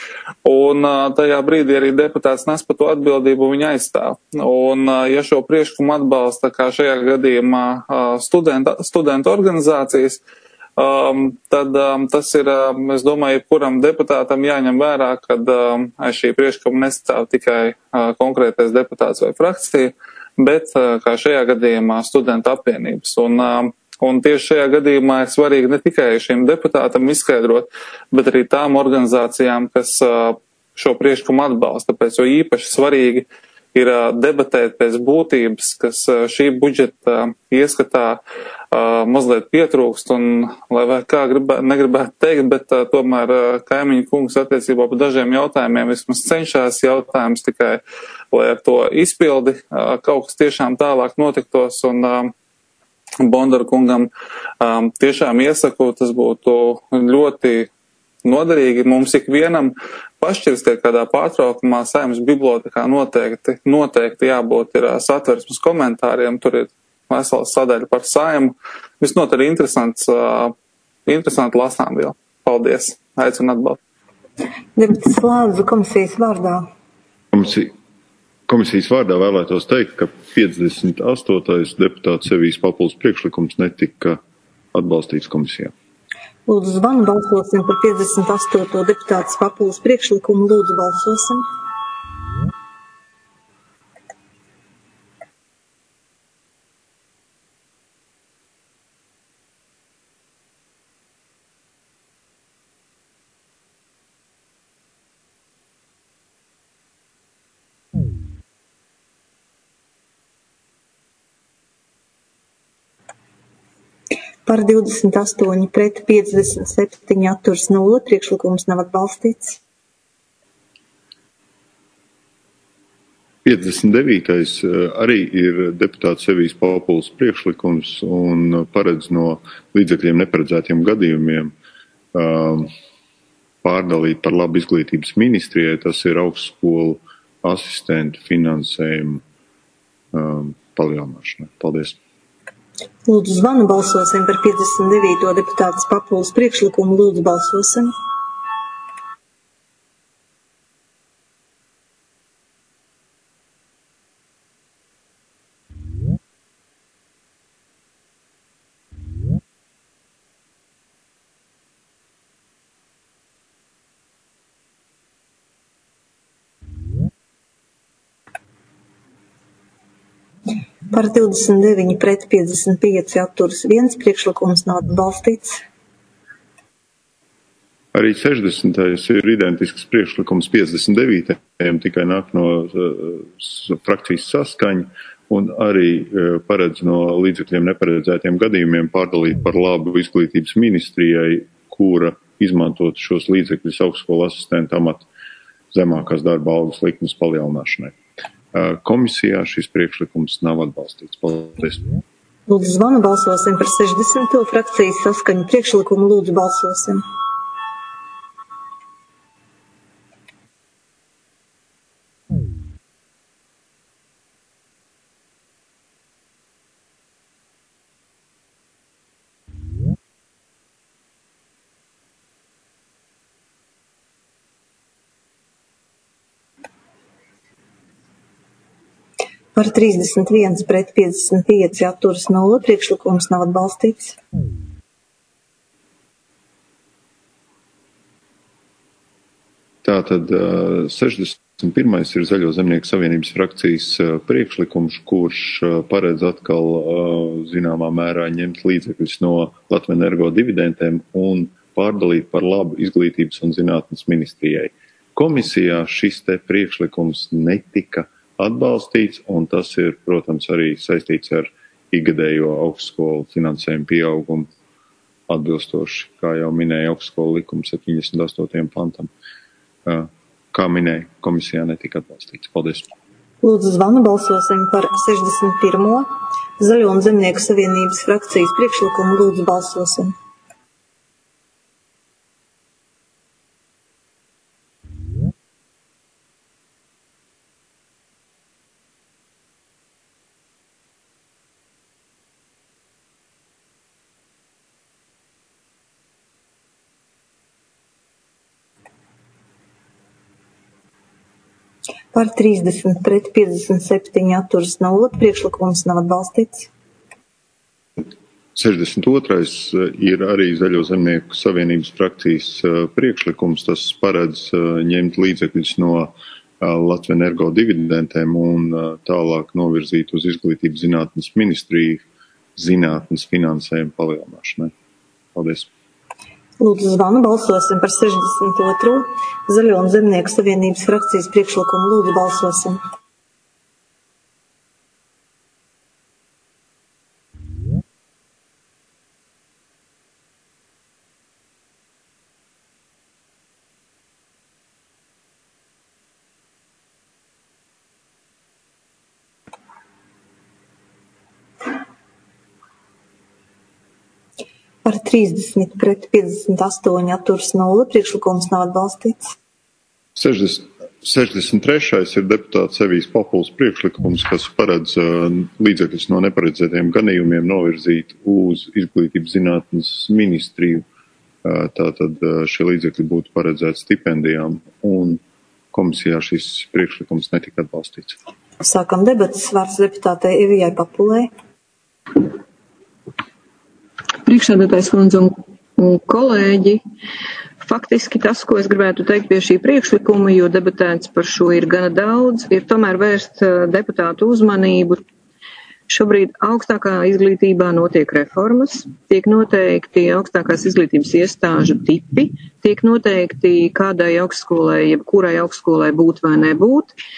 Un tajā brīdī arī deputāts nes par to atbildību viņa aizstāv. Un ja šo priekšlikumu atbalsta, kā šajā gadījumā studenta, studentu organizācijas, Um, tad um, tas ir, um, es domāju, jebkuram deputātam jāņem vērā, kad um, aiz šī priekšlikuma nestāv tikai uh, konkrētais deputāts vai frakcija, bet, uh, kā šajā gadījumā, studentu apvienības. Un, um, un tieši šajā gadījumā ir svarīgi ne tikai šim deputātam izskaidrot, bet arī tām organizācijām, kas uh, šo priekšlikumu atbalsta. Tāpēc jo īpaši svarīgi ir uh, debatēt pēc būtības, kas uh, šī budžeta uh, ieskatā uh, mazliet pietrūkst, un, lai vai kā gribē, negribētu teikt, bet uh, tomēr uh, kaimiņu kungs attiecībā par dažiem jautājumiem vismaz cenšas jautājums tikai, lai ar to izpildi uh, kaut kas tiešām tālāk notiktos, un uh, Bondara kungam um, tiešām iesaku, tas būtu ļoti noderīgi mums ikvienam pašķirsties kādā pārtraukumā Saeimas bibliotekā noteikti, noteikti jābūt ir satversmes komentāriem, tur ir vesela sadaļa par Saeimu. Visnotaļ interesants, uh, interesanti lasām vēl. Paldies. Aicinu atbalstu. Deputāts Lādzu komisijas vārdā. Komisija, komisijas vārdā vēlētos teikt, ka piecdesmit astotais deputāts Evijas Papules priekšlikums netika atbalstīts komisijā. Lūdzu zvanu, balsosim par piecdesmit astoto deputātas Papules priekšlikumu. Lūdzu balsosim. Par divdesmit astoņi pret piecdesmit septiņi atturas nulle. Priekšlikums nav atbalstīts. piecdesmit devītais arī ir deputāts Evijas Papules priekšlikums un paredz no līdzekļiem neparedzētiem gadījumiem um, pārdalīt par labu izglītības ministrijai. Tas ir augstskolu asistentu finansējumu um, palielināšanai. Paldies. Lūdzu zvanu, balsosim par piecdesmit devīto deputātes Papules priekšlikumu. Lūdzu balsosim. Par divdesmit deviņi pret piecdesmit pieci atturas viens. Priekšlikums nav atbalstīts. Arī sešdesmitais ir identisks priekšlikums piecdesmit devītajam, tikai nāk no uh, frakcijas Saskaņa un arī uh, paredz no līdzekļiem neparedzētiem gadījumiem pārdalīt par labu izglītības ministrijai, kura izmantot šos līdzekļus augstskolu asistentu amatu zemākās darba algas likmes palielināšanai. Komisijā šis priekšlikums nav atbalstīts. Paldies. Lūdzu zvanu, balsosim par sešdesmito frakcijas Saskaņu priekšlikumu. Lūdzu balsosim. Par trīsdesmit viens pret piecdesmit pieci atturas nulle. Priekšlikums nav atbalstīts. Tātad sešdesmit pirmais ir Zaļo zemnieku savienības frakcijas priekšlikums, kurš paredz atkal zināmā mērā ņemt līdzekļus no Latvenergo dividendēm un pārdalīt par labu izglītības un zinātnes ministrijai. Komisijā šis te priekšlikums netika atbalstīts, un tas ir, protams, arī saistīts ar ikgadējo augstskolu finansējumu pieaugumu atbilstoši, kā jau minēja augstskolu likuma septiņdesmit astotajam pantam. Kā minēja, komisijā netika atbalstīts. Paldies. Lūdzu zvanu, balsosim par sešdesmit pirmo Zaļo un zemnieku savienības frakcijas priekšlikumu. Lūdzu balsosim. Par trīsdesmit pret piecdesmit septiņi atturas nulle. Priekšlikums nav atbalstīts. sešdesmit otrais ir arī Zaļo zemnieku savienības frakcijas priekšlikums. Tas paredz ņemt līdzekļus no Latvenergo dividendēm un tālāk novirzīt uz izglītības zinātnes ministriju zinātnes finansējumu palielināšanai. Paldies. Lūdzu zvanu, balsosim par sešdesmit otro Zaļo un zemnieku savienības frakcijas priekšlikumu. Lūdzu balsosim. Par trīsdesmit pret piecdesmit astoņi atturas nulle. Priekšlikums nav atbalstīts. sešdesmit trešais ir deputāts Evijas Papules priekšlikums, kas paredz līdzekļus no neparedzētiem gadījumiem novirzīt uz izglītības zinātnes ministriju. Tātad šie līdzekļi būtu paredzēti stipendijām, un komisijā šis priekšlikums netika atbalstīts. Sākam debatas. Vārds deputātei Evijai Papulei. Priekšsēdētājs kundze un kolēģi, faktiski tas, ko es gribētu teikt pie šī priekšlikuma, jo debatēts par šo ir gana daudz, ir tomēr vērst deputātu uzmanību. Šobrīd augstākā izglītībā notiek reformas, tiek noteikti augstākās izglītības iestāžu tipi, tiek noteikti kādai augstskolai, jeb kurai augstskolai būt vai nebūt.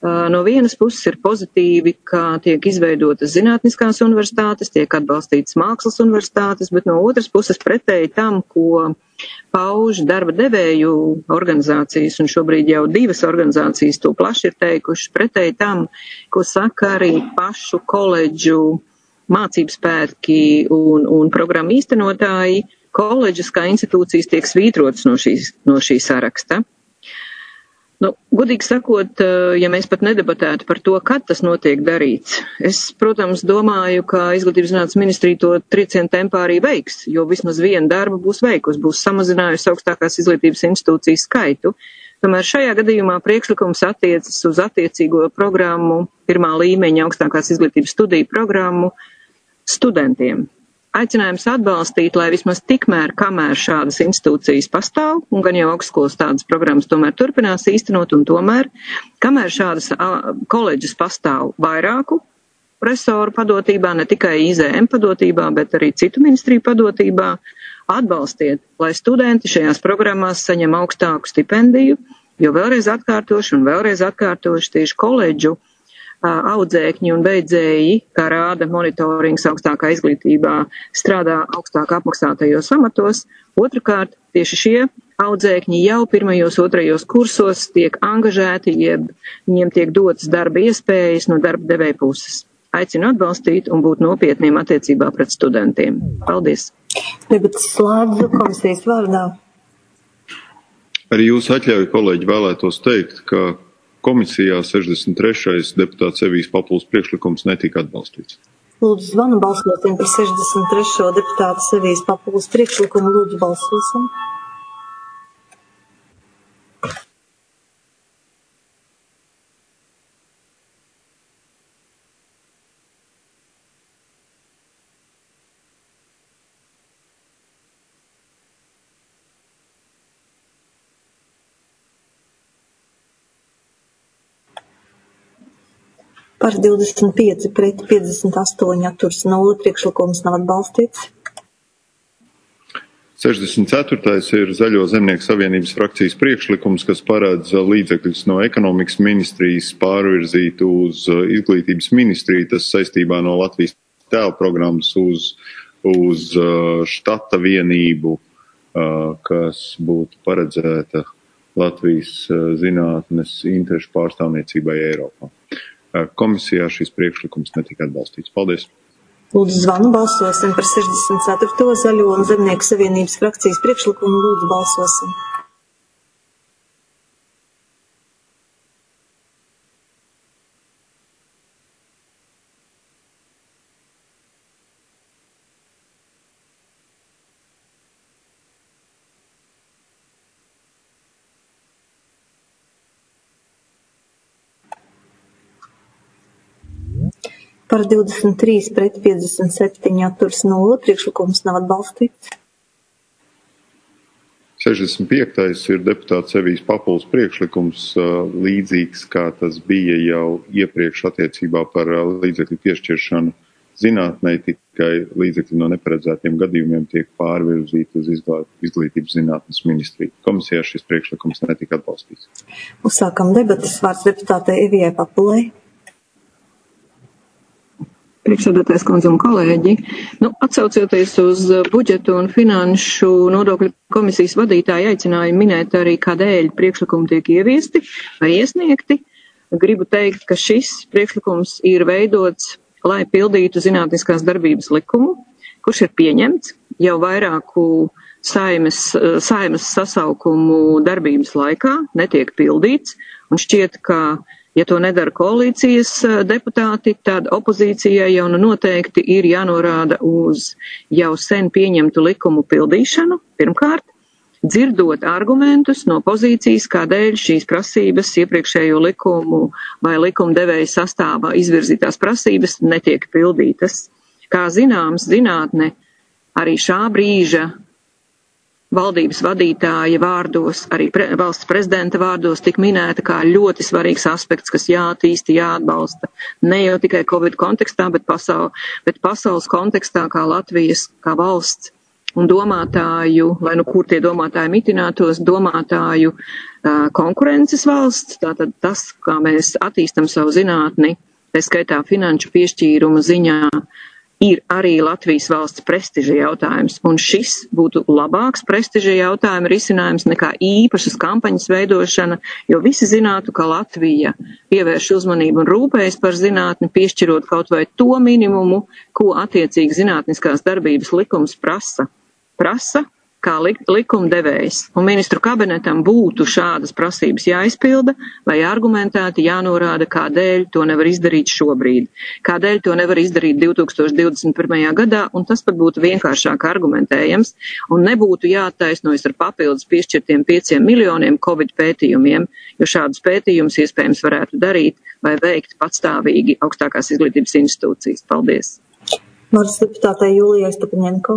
No vienas puses ir pozitīvi, ka tiek izveidotas zinātniskās universitātes, tiek atbalstītas mākslas universitātes, bet no otras puses pretēji tam, ko pauž darba devēju organizācijas, un šobrīd jau divas organizācijas to plaši ir teikuši, pretēji tam, ko saka arī pašu koledžu mācību spēki un, un programmu īstenotāji, koledžas kā institūcijas tiek svītrotas no, šīs, no šī saraksta. Nu, godīgi sakot, ja mēs pat nedebatētu par to, kad tas notiek darīts, es, protams, domāju, ka Izglītības zinātnes ministrija to triecienu tempā arī veiks, jo vismaz viena darba būs veikusi, būs samazinājusi augstākās izglītības institūcijas skaitu. Tomēr šajā gadījumā priekšlikums attiecas uz attiecīgo programmu, pirmā līmeņa augstākās izglītības studiju programmu studentiem. Aicinājums atbalstīt, lai vismaz tikmēr, kamēr šādas institūcijas pastāv, un gan jau augstskolas tādas programmas tomēr turpinās īstenot, un tomēr, kamēr šādas a, koledžas pastāv vairāku resoru padotībā, ne tikai I Z M padotībā, bet arī citu ministriju padotībā, atbalstiet, lai studenti šajās programmās saņem augstāku stipendiju, jo vēlreiz atkārtoši un vēlreiz atkārtoši tieši koledžu audzēkņi un beidzēji, kā rāda monitorings augstākā izglītībā, strādā augstāk apmaksātajos amatos. Otrakārt, tieši šie audzēkņi jau pirmajos, otrajos kursos tiek angažēti, jeb viņiem tiek dotas darba iespējas no darba devēja puses. Aicinu atbalstīt un būt nopietniem attiecībā pret studentiem. Paldies! Debates slēdzu komisijas vārdā. Arī jūs atļauju, kolēģi, vēlētos teikt, ka komisijā sešdesmit trešais deputāts Evijas Papules priekšlikums netika atbalstīts. Lūdzu, zvanu balsosim par sešdesmit trešo deputātu Evijas Papules priekšlikumu. Lūdzu, balsosim. Par divdesmit pieci pret piecdesmit astoņi atturs nulle, priekšlikums nav atbalstīts. sešdesmit ceturtais ir Zaļo zemnieku savienības frakcijas priekšlikums, kas paredz līdzekļus no ekonomikas ministrijas pārvirzīt uz izglītības ministriju, tas saistībā no Latvijas tēla programmas uz, uz štata vienību, kas būtu paredzēta Latvijas zinātnes interešu pārstāvniecībai Eiropā. Komisijā šis priekšlikums netika atbalstīts. Paldies! Lūdzu, zvanu balsosim par sešdesmit ceturto Zaļo un zemnieku savienības frakcijas priekšlikumu. Lūdzu, balsosim. Par divdesmit trīs pret piecdesmit septiņi atturs nulle, priekšlikums nav atbalstīts. sešdesmit piektais ir deputāts Evijas Papules priekšlikums, līdzīgs, kā tas bija jau iepriekš attiecībā par līdzekļu piešķiršanu zinātnei, tikai līdzekļi no neparedzētiem gadījumiem tiek pārvirzīti uz izglītības zinātnes ministriju. Komisijā šis priekšlikums netika atbalstīts. Uzsākam debatas, vārds deputātei Evijai Papulei. Priekšsēdētājs kundze un kolēģi, nu, atsaucoties uz budžetu un finanšu nodokļu komisijas vadītāju aicinājumu minēt arī, kādēļ priekšlikumi tiek ieviesti vai iesniegti, gribu teikt, ka šis priekšlikums ir veidots, lai pildītu zinātniskās darbības likumu, kurš ir pieņemts jau vairāku saimes, saimes sasaukumu darbības laikā, netiek pildīts, un šķiet, ka ja to nedara koalīcijas deputāti, tad opozīcijai jau nu noteikti ir jānorāda uz jau sen pieņemtu likumu pildīšanu, pirmkārt, dzirdot argumentus no pozīcijas, kādēļ šīs prasības iepriekšējo likumu vai likumdevēja sastāvā izvirzītās prasības netiek pildītas. Kā zināms, zinātne arī šā brīža valdības vadītāja vārdos, arī pre, valsts prezidenta vārdos tik minēta kā ļoti svarīgs aspekts, kas jāattīsta, jāatbalsta. Ne jau tikai Covid kontekstā, bet, pasaul, bet pasaules kontekstā, kā Latvijas, kā valsts un domātāju, lai nu kur tie domātāji mitinātos, domātāju uh, konkurences valsts. Tātad tas, kā mēs attīstam savu zinātni, tā skaitā finanšu piešķīruma ziņā, ir arī Latvijas valsts prestiža jautājums. Un šis būtu labāks prestiža jautājuma risinājums nekā īpašas kampaņas veidošana, jo visi zinātu, ka Latvija pievērš uzmanību un rūpējas par zinātni, piešķirot kaut vai to minimumu, ko attiecīgi zinātniskās darbības likums prasa. Prasa kā lik, likumdevējs, un ministru kabinetam būtu šādas prasības jāizpilda, vai argumentēti jānorāda, kādēļ to nevar izdarīt šobrīd, kādēļ to nevar izdarīt divi tūkstoši divdesmit pirmajā gadā, un tas pat būtu vienkāršāk argumentējams, un nebūtu jātaisnojas ar papildus piešķirtiem pieciem miljoniem Covid pētījumiem, jo šādus pētījumus iespējams varētu darīt vai veikt patstāvīgi augstākās izglītības institūcijas. Paldies! Vārds deputātei Jūlijai Stepaņenko.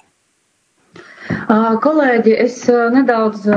Kolēģi, es nedaudz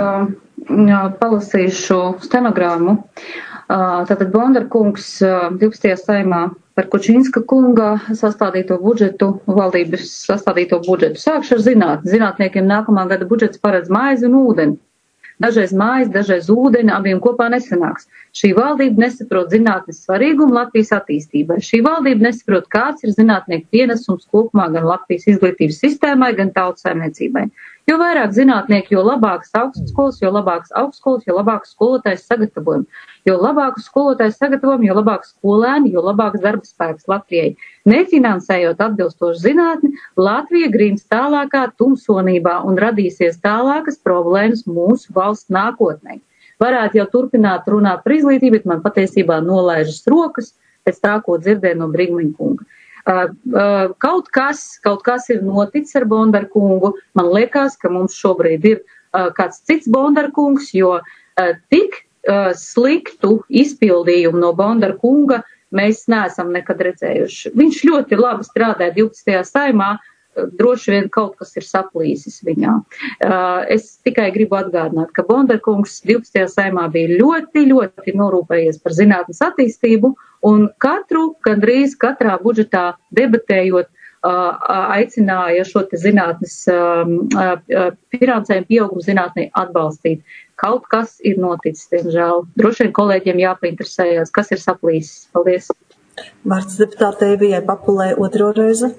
palasīšu stenogrammu. Tātad Bondara kungs divpadsmitajā saimā par Kučinska kunga sastādīto budžetu, valdības sastādīto budžetu. Sākšu ar zinātni. Zinātniekiem nākamā gada budžets paredz maizi un ūdeni. Dažreiz mājas, dažreiz ūdeni, abiem kopā nesanāks. Šī valdība nesaprot zinātnes svarīgumu Latvijas attīstībai. Šī valdība nesaprot, kāds ir zinātnieku pienesums kopumā gan Latvijas izglītības sistēmai, gan tautsaimniecībai. Jo vairāk zinātnieki, jo labākas augstskolas, jo labākas augstskolas, jo labākas skolotājs sagatavojam. Jo labākas skolotājs sagatavojam, jo labākas skolēni, jo labāks darba spēks Latvijai. Nefinansējot atbilstošu zinātni, Latvija grīns tālākā tumsonībā un radīsies tālākas problēmas mūsu valsts nākotnē. Varētu jau turpināt runāt par izglītību, bet man patiesībā nolaižas rokas pēc tā, ko dzirdēju no Brigmaņa kunga. Uh, uh, kaut kas, kaut kas ir noticis ar Bondara kungu. Man liekas, ka mums šobrīd ir uh, kāds cits Bondara kungs, jo uh, tik uh, sliktu izpildījumu no Bondara kunga mēs neesam nekad redzējuši. Viņš ļoti labi strādāja divpadsmitajā saimā, uh, droši vien kaut kas ir saplīsis viņā. Uh, es tikai gribu atgādināt, ka Bondara kungs divpadsmitajā saimā bija ļoti, ļoti norūpējies par zinātnes attīstību, un katru, gandrīz katrā budžetā debatējot, aicināja šo te zinātnes finansējumu pieaugumu zinātnē atbalstīt. Kaut kas ir noticis, diemžēl. Droši vien kolēģiem jāpainteresējās, kas ir saplīsis. Paldies. Vārds deputātei Vijai Papulē otro reizi.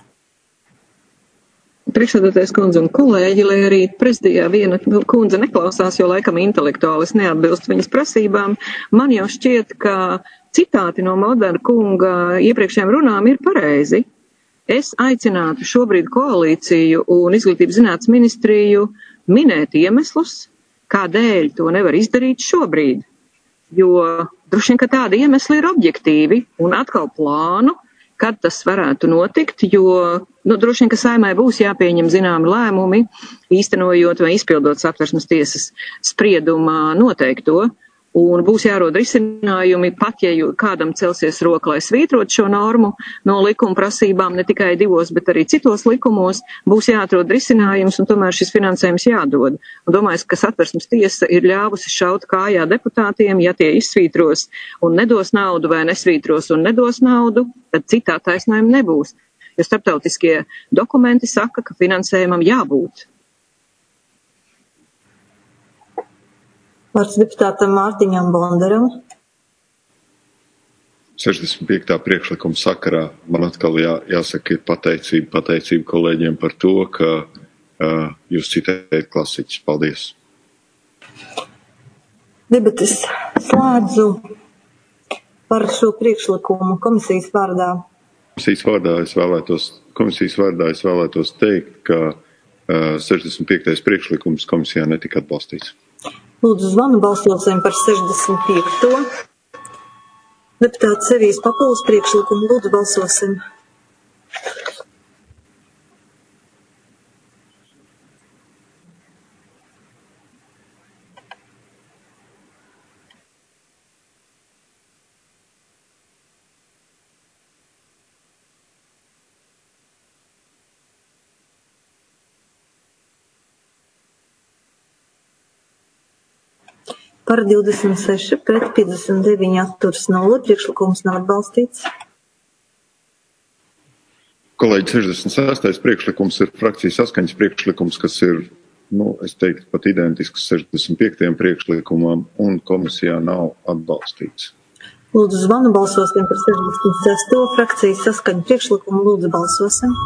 Priekšsēdētājs kundze un kolēģi, lai arī prezidijā viena kundze neklausās, jo laikam intelektuālis neatbilst viņas prasībām, man jau šķiet, ka citāti no Bondara kunga iepriekšējām runām ir pareizi. Es aicinātu šobrīd koalīciju un izglītības zinātnes ministriju minēt iemeslus, kādēļ to nevar izdarīt šobrīd. Jo droši vien, ka tādi iemesli ir objektīvi un atkal plānu, kad tas varētu notikt, jo nu, droši vien, ka Saeimai būs jāpieņem zināmi lēmumi, īstenojot vai izpildot Satversmes tiesas spriedumā noteikto, un būs jārod risinājumi, pat ja kādam celsies roka, lai svītrot šo normu no likuma prasībām, ne tikai divos, bet arī citos likumos, būs jāatrod risinājums, un tomēr šis finansējums jādod. Un domāju, ka Satversmes tiesa ir ļāvusi šaut kājā deputātiem, ja tie izsvītros un nedos naudu, vai nesvītros un nedos naudu, tad citā taisnājuma nebūs. Jo starptautiskie dokumenti saka, ka finansējumam jābūt. Vārds deputātam Mārtiņam Bondaram. sešdesmit piektā priekšlikuma sakarā man atkal jā, jāsaka ir pateicība, pateicība kolēģiem par to, ka uh, jūs citējat klasiķus. Paldies. Debates slēdzu par šo priekšlikumu komisijas vārdā. Komisijas vārdā es vēlētos, komisijas vārdā es vēlētos teikt, ka uh, sešdesmit piektais priekšlikums komisijā netika atbalstīts. Lūdzu zvanu, balsosim par sešdesmit piekto Deputāts Evijas Papules priekšlikumu. Lūdzu balsosim. Par divdesmit seši pret piecdesmit deviņi atturas nulle. Priekšlikums nav atbalstīts. Kolēģi, sešdesmit sestais priekšlikums ir frakcijas saskaņas priekšlikums, kas ir, nu, es teiktu, pat identisks sešdesmit piektajam priekšlikumam, un komisijā nav atbalstīts. Lūdzu, zvanu balsosim par sešdesmit sesto frakcijas saskaņu priekšlikumu. Lūdzu, balsosim.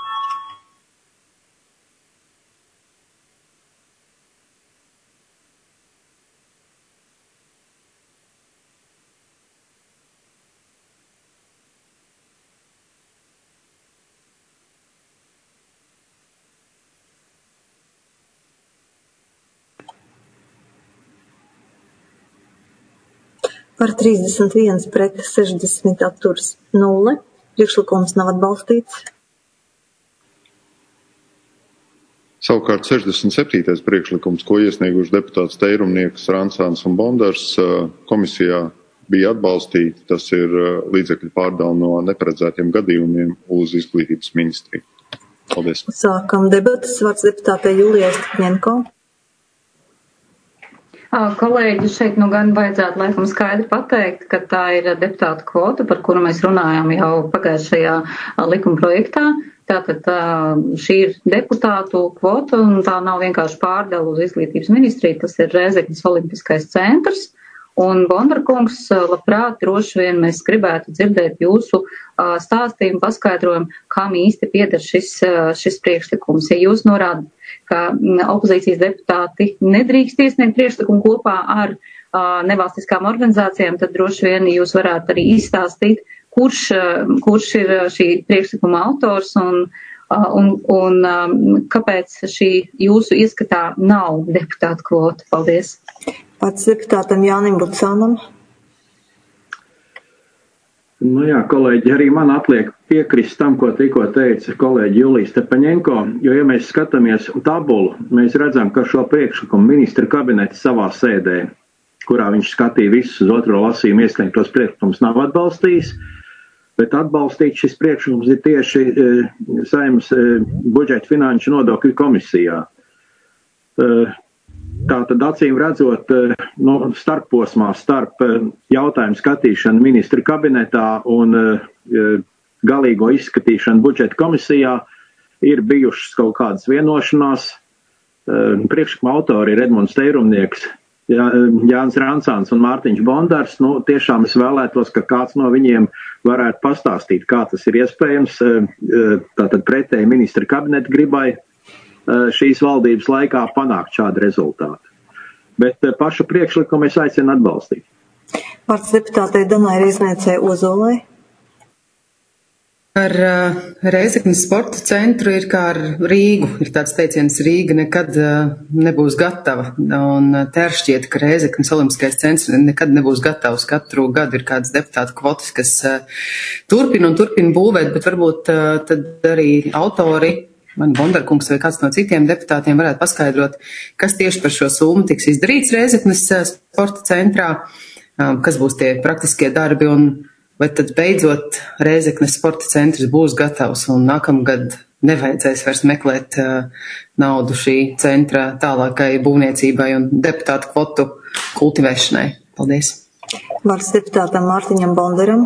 Par trīsdesmit viens pret sešdesmit atturs nulle. Priekšlikums nav atbalstīts. Savukārt sešdesmit septītais priekšlikums, ko iesnieguši deputāts Teirumnieks, Rancāns un Bondars, komisijā bija atbalstīti. Tas ir līdzekļu pārdala no neparedzētiem gadījumiem uz izglītības ministriju. Paldies. Sākam debatas. Vārds deputātei Julijai Stikņenko. Kolēģi, šeit nu gan vajadzētu laikam skaidri pateikt, ka tā ir deputāta kvota, par kuru mēs runājām jau pagājušajā likuma projektā. Tātad šī ir deputātu kvota un tā nav vienkārši pārdala uz izglītības ministriju, tas ir Rēzeknes Olimpiskais centrs. Un Bondarkungs, labprāt, droši vien mēs gribētu dzirdēt jūsu stāstījumu, paskaidrojumu, kam īsti pieder šis, šis priekšlikums. Ja jūs norādat, ka opozīcijas deputāti nedrīkst iesniegt priekšlikumu kopā ar nevalstiskām organizācijām, tad droši vien jūs varētu arī izstāstīt, kurš, kurš ir šī priekšlikuma autors un, un, un kāpēc šī jūsu ieskatā nav deputāta kvota. Paldies. Pats deputātam Jānim Bucānam. Nu jā, kolēģi, arī man atliek piekrist tam, ko tikko teica kolēģi Julija Stepaņenko, jo, ja mēs skatāmies tabulu, mēs redzam, ka šo priekšlikumu ministra kabinets savā sēdē, kurā viņš skatīja visus uz otro lasījumu iesniegtos priekšlikumus, nav atbalstījis, bet atbalstīt šis priekšlikums ir tieši e, Saeimas e, budžeta finanšu nodokļu komisijā. E, Tātad acīm redzot, no starpposmā starp jautājumu skatīšanu ministra kabinetā un galīgo izskatīšanu budžeta komisijā ir bijušas kaut kādas vienošanās. Priekšlikuma autori ir Edmunds Teirumnieks, Jānis Rancāns un Mārtiņš Bondars. Nu, tiešām es vēlētos, ka kāds no viņiem varētu pastāstīt, kā tas ir iespējams, tātad pretēji ministra kabineta gribai šīs valdības laikā panākt šādu rezultātu. Bet pašu priekšlikumu es aicinu atbalstīt. Vārds deputātei Danai Reizniecei Ozolai. Ar uh, Rēzeknes sporta centru ir kā ar Rīgu. Ir tāds teiciens, Rīga nekad uh, nebūs gatava. Un uh, te ar šķiet, ka Rēzeknes Olimpiskais centrs nekad nebūs gatavs. Katru gadu ir kāds deputātu kvotas, kas uh, turpina un turpina būvēt, bet varbūt uh, tad arī autori, man Bondarkungs vai kāds no citiem deputātiem varētu paskaidrot, kas tieši par šo summu tiks izdarīts Rēzeknes sporta centrā, kas būs tie praktiskie darbi un vai tad beidzot Rēzeknes sporta centrs būs gatavs un nākamgad nevajadzēs vairs meklēt naudu šī centra tālākai būvniecībai un deputātu kvotu kultivēšanai. Paldies. Vārds deputātam Mārtiņam Bondaram.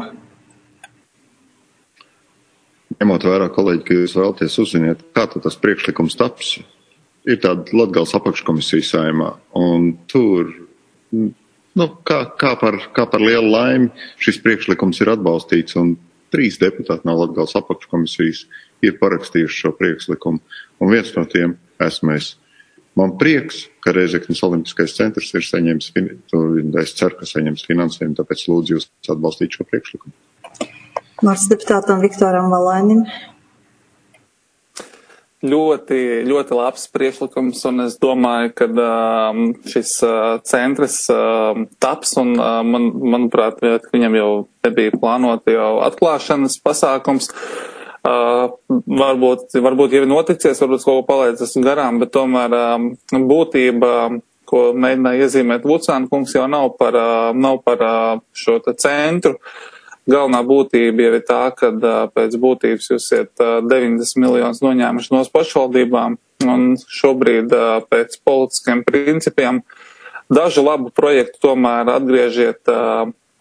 Ņemot vērā, kolēģi, ka jūs vēlaties uzziniet, kā tad tas priekšlikums taps, ir tāda Latgales apakškomisija Saeimā, un tur, nu, kā, kā, par, kā par lielu laimi šis priekšlikums ir atbalstīts, un trīs deputāti no Latgales apakškomisijas ir parakstījuši šo priekšlikumu, un viens no tiem esmu es. Man prieks, ka Rēzeknes Olimpiskais centrs ir saņēmis, es ceru, ka saņems finansējumu, tāpēc lūdzu jūs atbalstīt šo priekšlikumu. Vārds deputātam Viktoram Valainim. Ļoti, ļoti labs priekšlikums, un es domāju, ka uh, šis uh, centrs uh, taps, un uh, man, manuprāt, viņam jau nebija plānota jau atklāšanas pasākums. Uh, varbūt, varbūt jau ir noticies, varbūt kaut ko palaidzas garām, bet tomēr uh, būtība, ko mēģināja iezīmēt Vucāna kungs, jau nav par, uh, nav par uh, šo te centru. Galvenā būtība jau ir tā, ka pēc būtības jūs iet deviņdesmit miljonus noņēmuši no pašvaldībām, un šobrīd pēc politiskiem principiem dažu labu projektu tomēr atgriežiet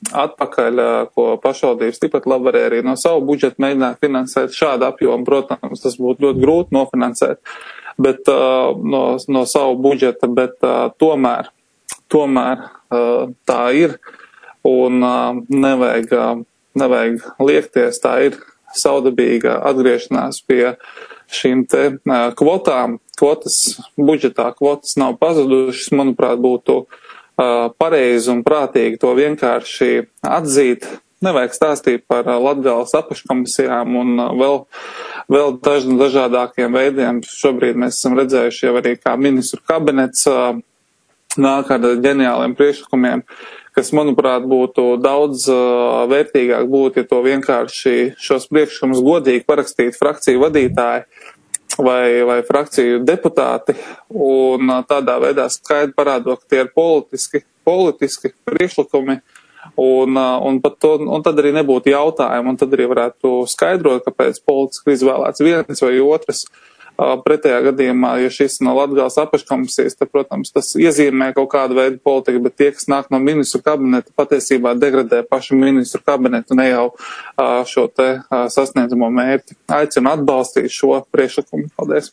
atpakaļ, ko pašvaldības tikpat labi varēja arī no savu budžetu mēģināt finansēt šādu apjomu. Protams, tas būtu ļoti grūti nofinansēt, bet uh, no, no savu budžeta, bet uh, tomēr, tomēr uh, tā ir un uh, nevajag, uh, nevajag liekties, tā ir saudabīga atgriešanās pie šīm te uh, kvotām. Kvotas budžetā, kvotas nav pazudušas, manuprāt, būtu uh, pareizi un prātīgi to vienkārši atzīt. Nevajag stāstīt par uh, Latgales apakškomisijām un uh, vēl, vēl daž, dažādākiem veidiem. Šobrīd mēs esam redzējuši jau arī, kā ministru kabinets uh, nāk ar ģeniāliem priekšlikumiem, kas, manuprāt, būtu daudz uh, vērtīgāk būt, ja to vienkārši šos priekšlikumus godīgi parakstītu frakciju vadītāji vai, vai frakciju deputāti un uh, tādā veidā skaidri parādot, ka tie ir politiski, politiski priekšlikumi un, uh, un, pat to, un tad arī nebūtu jautājumu un tad arī varētu skaidrot, kāpēc politiski izvēlēts viens vai otrs. Uh, pretējā gadījumā, ja šis no Latgales apakškomisijas, tad, protams, tas iezīmē kaut kādu veidu politiku, bet tie, kas nāk no ministru kabineta, patiesībā degradē pašu ministru kabinetu, ne jau uh, šo te uh, sasniedzamo mērķi. Aicinu atbalstīt šo priekšlikumu. Paldies.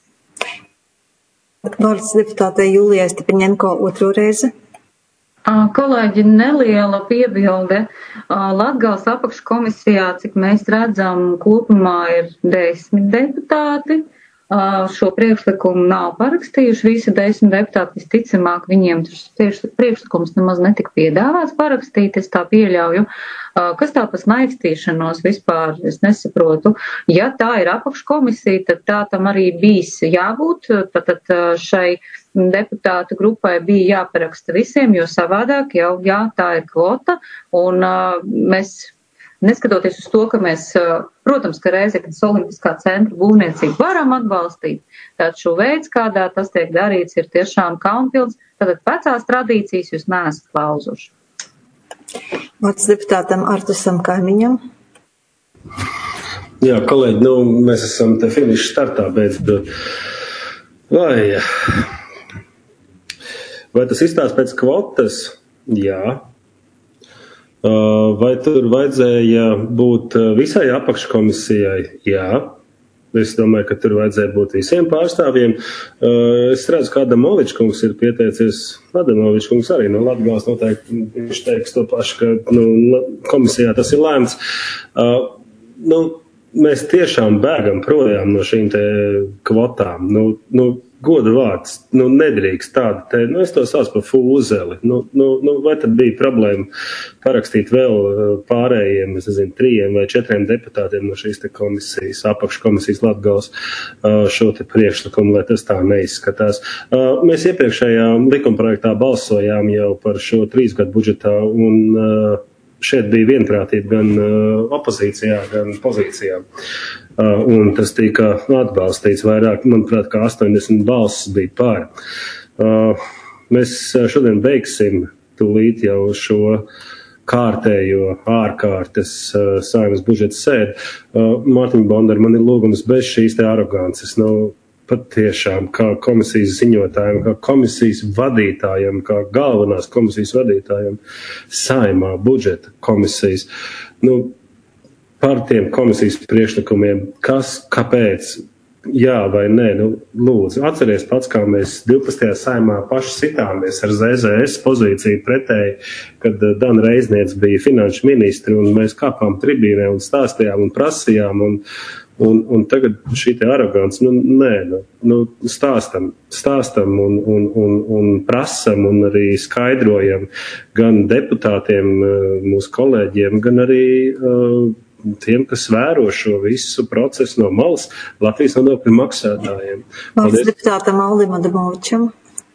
Vārds deputātei Julijai Stepaņenko otro reizi. Kolēģi, neliela piebilde. Latgales apakškomisijā, cik mēs redzam, kopumā ir desmit deputāti. Šo priekšlikumu nav parakstījuši visi desmit deputāti, visticamāk viņiem tas priekšlikums nemaz netika piedāvāts parakstīt, es tā pieļauju. Kas tā pa snaikstīšanos vispār, es nesaprotu. Ja tā ir apakškomisija, tad tā tam arī bijis jābūt, tad šai deputātu grupai bija jāparaksta visiem, jo savādāk jau jā, tā ir kvota, un mēs neskatoties uz to, ka mēs, protams, ka Rēzeknes olimpiskā centra būvniecību varam atbalstīt, taču veids, kādā tas tiek darīts, ir tiešām kaunpilns, tātad vecās tradīcijas jūs neesat lauzuši. Vārds deputātam Artusam Kaimiņam. Jā, kolēģi, nu, mēs esam te finiša startā, bet vai, vai tas izstāst pēc kvotas? Jā. Vai tur vajadzēja būt visai apakškomisijai? Jā. Es domāju, ka tur vajadzēja būt visiem pārstāvjiem. Es redzu, ka Adamovičs kungs ir pieteicies. Adamovičs kungs arī no Latgales noteikti viņš teiks to pašu, ka nu, komisijā tas ir lēmts. Nu, mēs tiešām bēgam projām no šīm te kvotām. Nu, nu, goda vārds, nu nedrīkst tādu te, nu es to saucu par fūzeli. Nu, nu, nu, vai tad bija problēma parakstīt vēl pārējiem, es nezinu, trījiem vai četriem deputātiem no šīs te komisijas, apakškomisijas Latgales šo te priekšlikumu, lai tas tā neizskatās. Mēs iepriekšējā likumprojektā balsojām jau par šo trīsgadu budžetā un šeit bija vienprātība gan opozīcijā, gan pozīcijā. Un tas tika atbalstīts vairāk, manuprāt, kā astoņdesmit balsis bija pār. Mēs šodien beigsim tūlīt jau šo kārtējo ārkārtas Saeimas budžeta sēdi. Mārtiņa Bondar, man ir lūgums bez šīs te arogances. Nu, patiešām, kā komisijas ziņotājiem, kā komisijas vadītājiem, kā galvenās komisijas vadītājiem, Saeimā budžeta komisijas, nu, par tiem komisijas priekšlikumiem, kas, kāpēc, jā vai nē, nu, lūdzu, atceries pats, kā mēs divpadsmitajā Saeimā paši sitāmies ar Z Z S pozīciju pretēji, kad Dana Reizniec bija finanšu ministri, un mēs kāpām tribīnē un stāstījām un prasījām, un Un, un tagad šī te arogants, nu, nē, nu, nu stāstam, stāstam un, un, un, un prasam un arī skaidrojam gan deputātiem, mūsu kolēģiem, gan arī uh, tiem, kas vēro šo visu procesu no malas, Latvijas nodokļu maksātājiem. Vārds deputātam Aldim Adamovičam.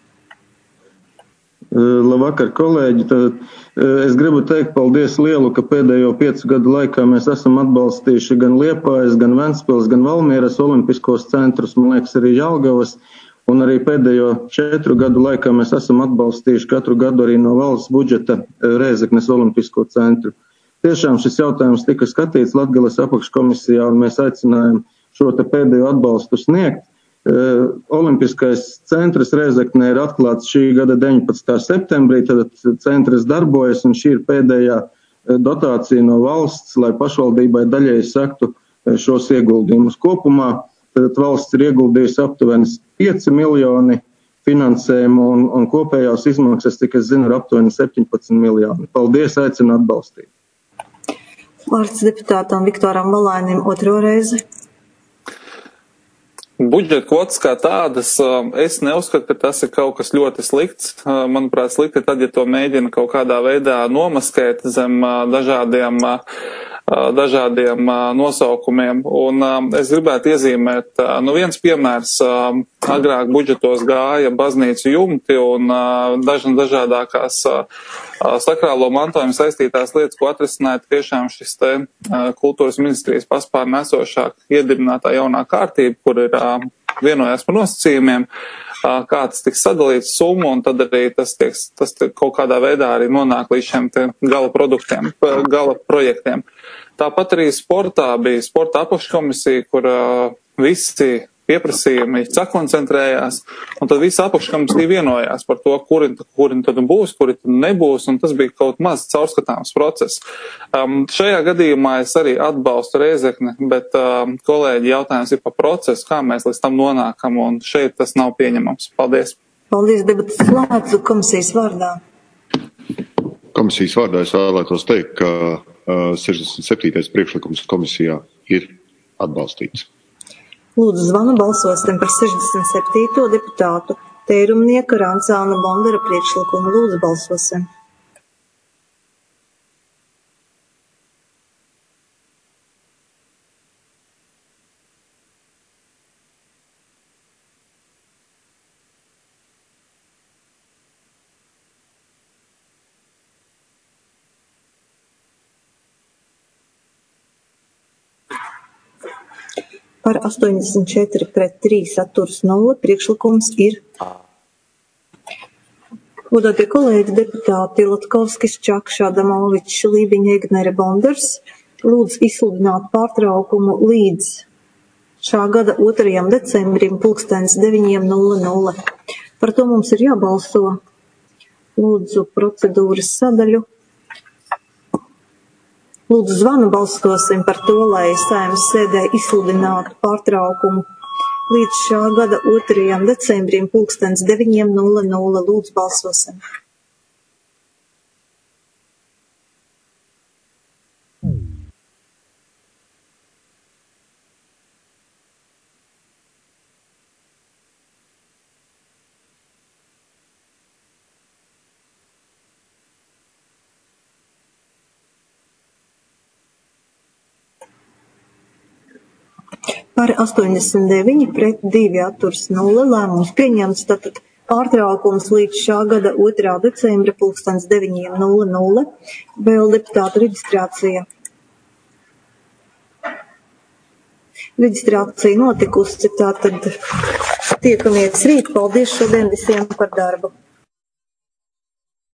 Labvakar, kolēģi. Tad es gribu teikt paldies lielu, ka pēdējo piecu gadu laikā mēs esam atbalstījuši gan Liepājas, gan Ventspils, gan Valmieras olimpiskos centrus, man liekas, arī Jelgavas. Un arī pēdējo četru gadu laikā mēs esam atbalstījuši katru gadu arī no valsts budžeta Rēzeknes olimpisko centru. Tiešām šis jautājums tika skatīts Latgales apakškomisijā, un mēs aicinājām šo te pēdējo atbalstu sniegt. Olimpiskais centrs Rēzeknē ir atklāts šī gada deviņpadsmitā septembrī, tad centrs darbojas, un šī ir pēdējā dotācija no valsts, lai pašvaldībai daļēji sektu šos ieguldījumus. Kopumā tad valsts ir ieguldījusi aptuveni pieci miljoni finansējumu un, un kopējās izmaksas, cik es zinu, ir aptuveni septiņpadsmit miljoni. Paldies, aicinu atbalstīt. Vārds deputātam Viktoram Valainim otro reizi. Budžeta kvotas kā tādas, es neuzskatu, ka tas ir kaut kas ļoti slikts. Manuprāt, slikti tad, ja to mēģina kaut kādā veidā nomaskēt zem dažādiem, dažādiem nosaukumiem. Un es gribētu iezīmēt, nu viens piemērs, agrāk budžetos gāja baznīcu jumti un daž, dažādākās sakrālo mantojumu saistītās lietas, ko atrisināja tiešām šis te kultūras ministrijas paspārnē esošā iedibinātā jaunā kārtība, kur ir vienojās par nosacījumiem, kā tas tiks sadalīts summu, un tad arī tas, tieks, tas kaut kādā veidā arī nonāk līdz šiem gala produktiem, gala projektiem. Tāpat arī sportā bija sporta apakškomisija, kur visi pieprasījumi sakoncentrējās, un tad visi apakškomisija vienojās par to, kuri, kuri tad būs, kuri tad nebūs, un tas bija kaut maz caurskatāms process. Um, šajā gadījumā es arī atbalstu Rēzekni, bet um, kolēģi jautājums ir par procesu, kā mēs līdz tam nonākam, un šeit tas nav pieņemams. Paldies. Paldies, debatas slēdzu komisijas vārdā. Komisijas vārdā es vēlētos teikt, ka uh, sešdesmit septītais priekšlikums komisijā ir atbalstīts. Lūdzu, zvanu balsosim par sešdesmit septīto deputātu Tērumnieka Ranzāna Bondara priekšlikumu. Lūdzu, balsosim. Par astoņdesmit četri pret trīs atturas nulle priekšlikums ir. Godātie kolēģi, deputāti Latkovskis, Čakš, Adamovičs, Lībiņa, Egnere, Bondars lūdz izsludināt pārtraukumu līdz šā gada otrajam decembrim pulkstens deviņi nulle nulle. Par to mums ir jābalso. Lūdzu procedūras sadaļu. Lūdzu, zvanu balsosim par to, lai Saeimas sēdē izsludinātu pārtraukumu līdz šā gada otrajam decembrim pulkstens deviņi nulle nulle. Lūdzu, balsosim. Par astoņdesmit deviņi pret divi atturas nulle lēmums pieņemts, tātad pārtraukums līdz šā gada otrā decembra pulkstens deviņi nulle nulle. Vēl deputātu reģistrācija. Reģistrācija notikusi, tātad tiekamies rīt. Paldies šodien visiem par darbu.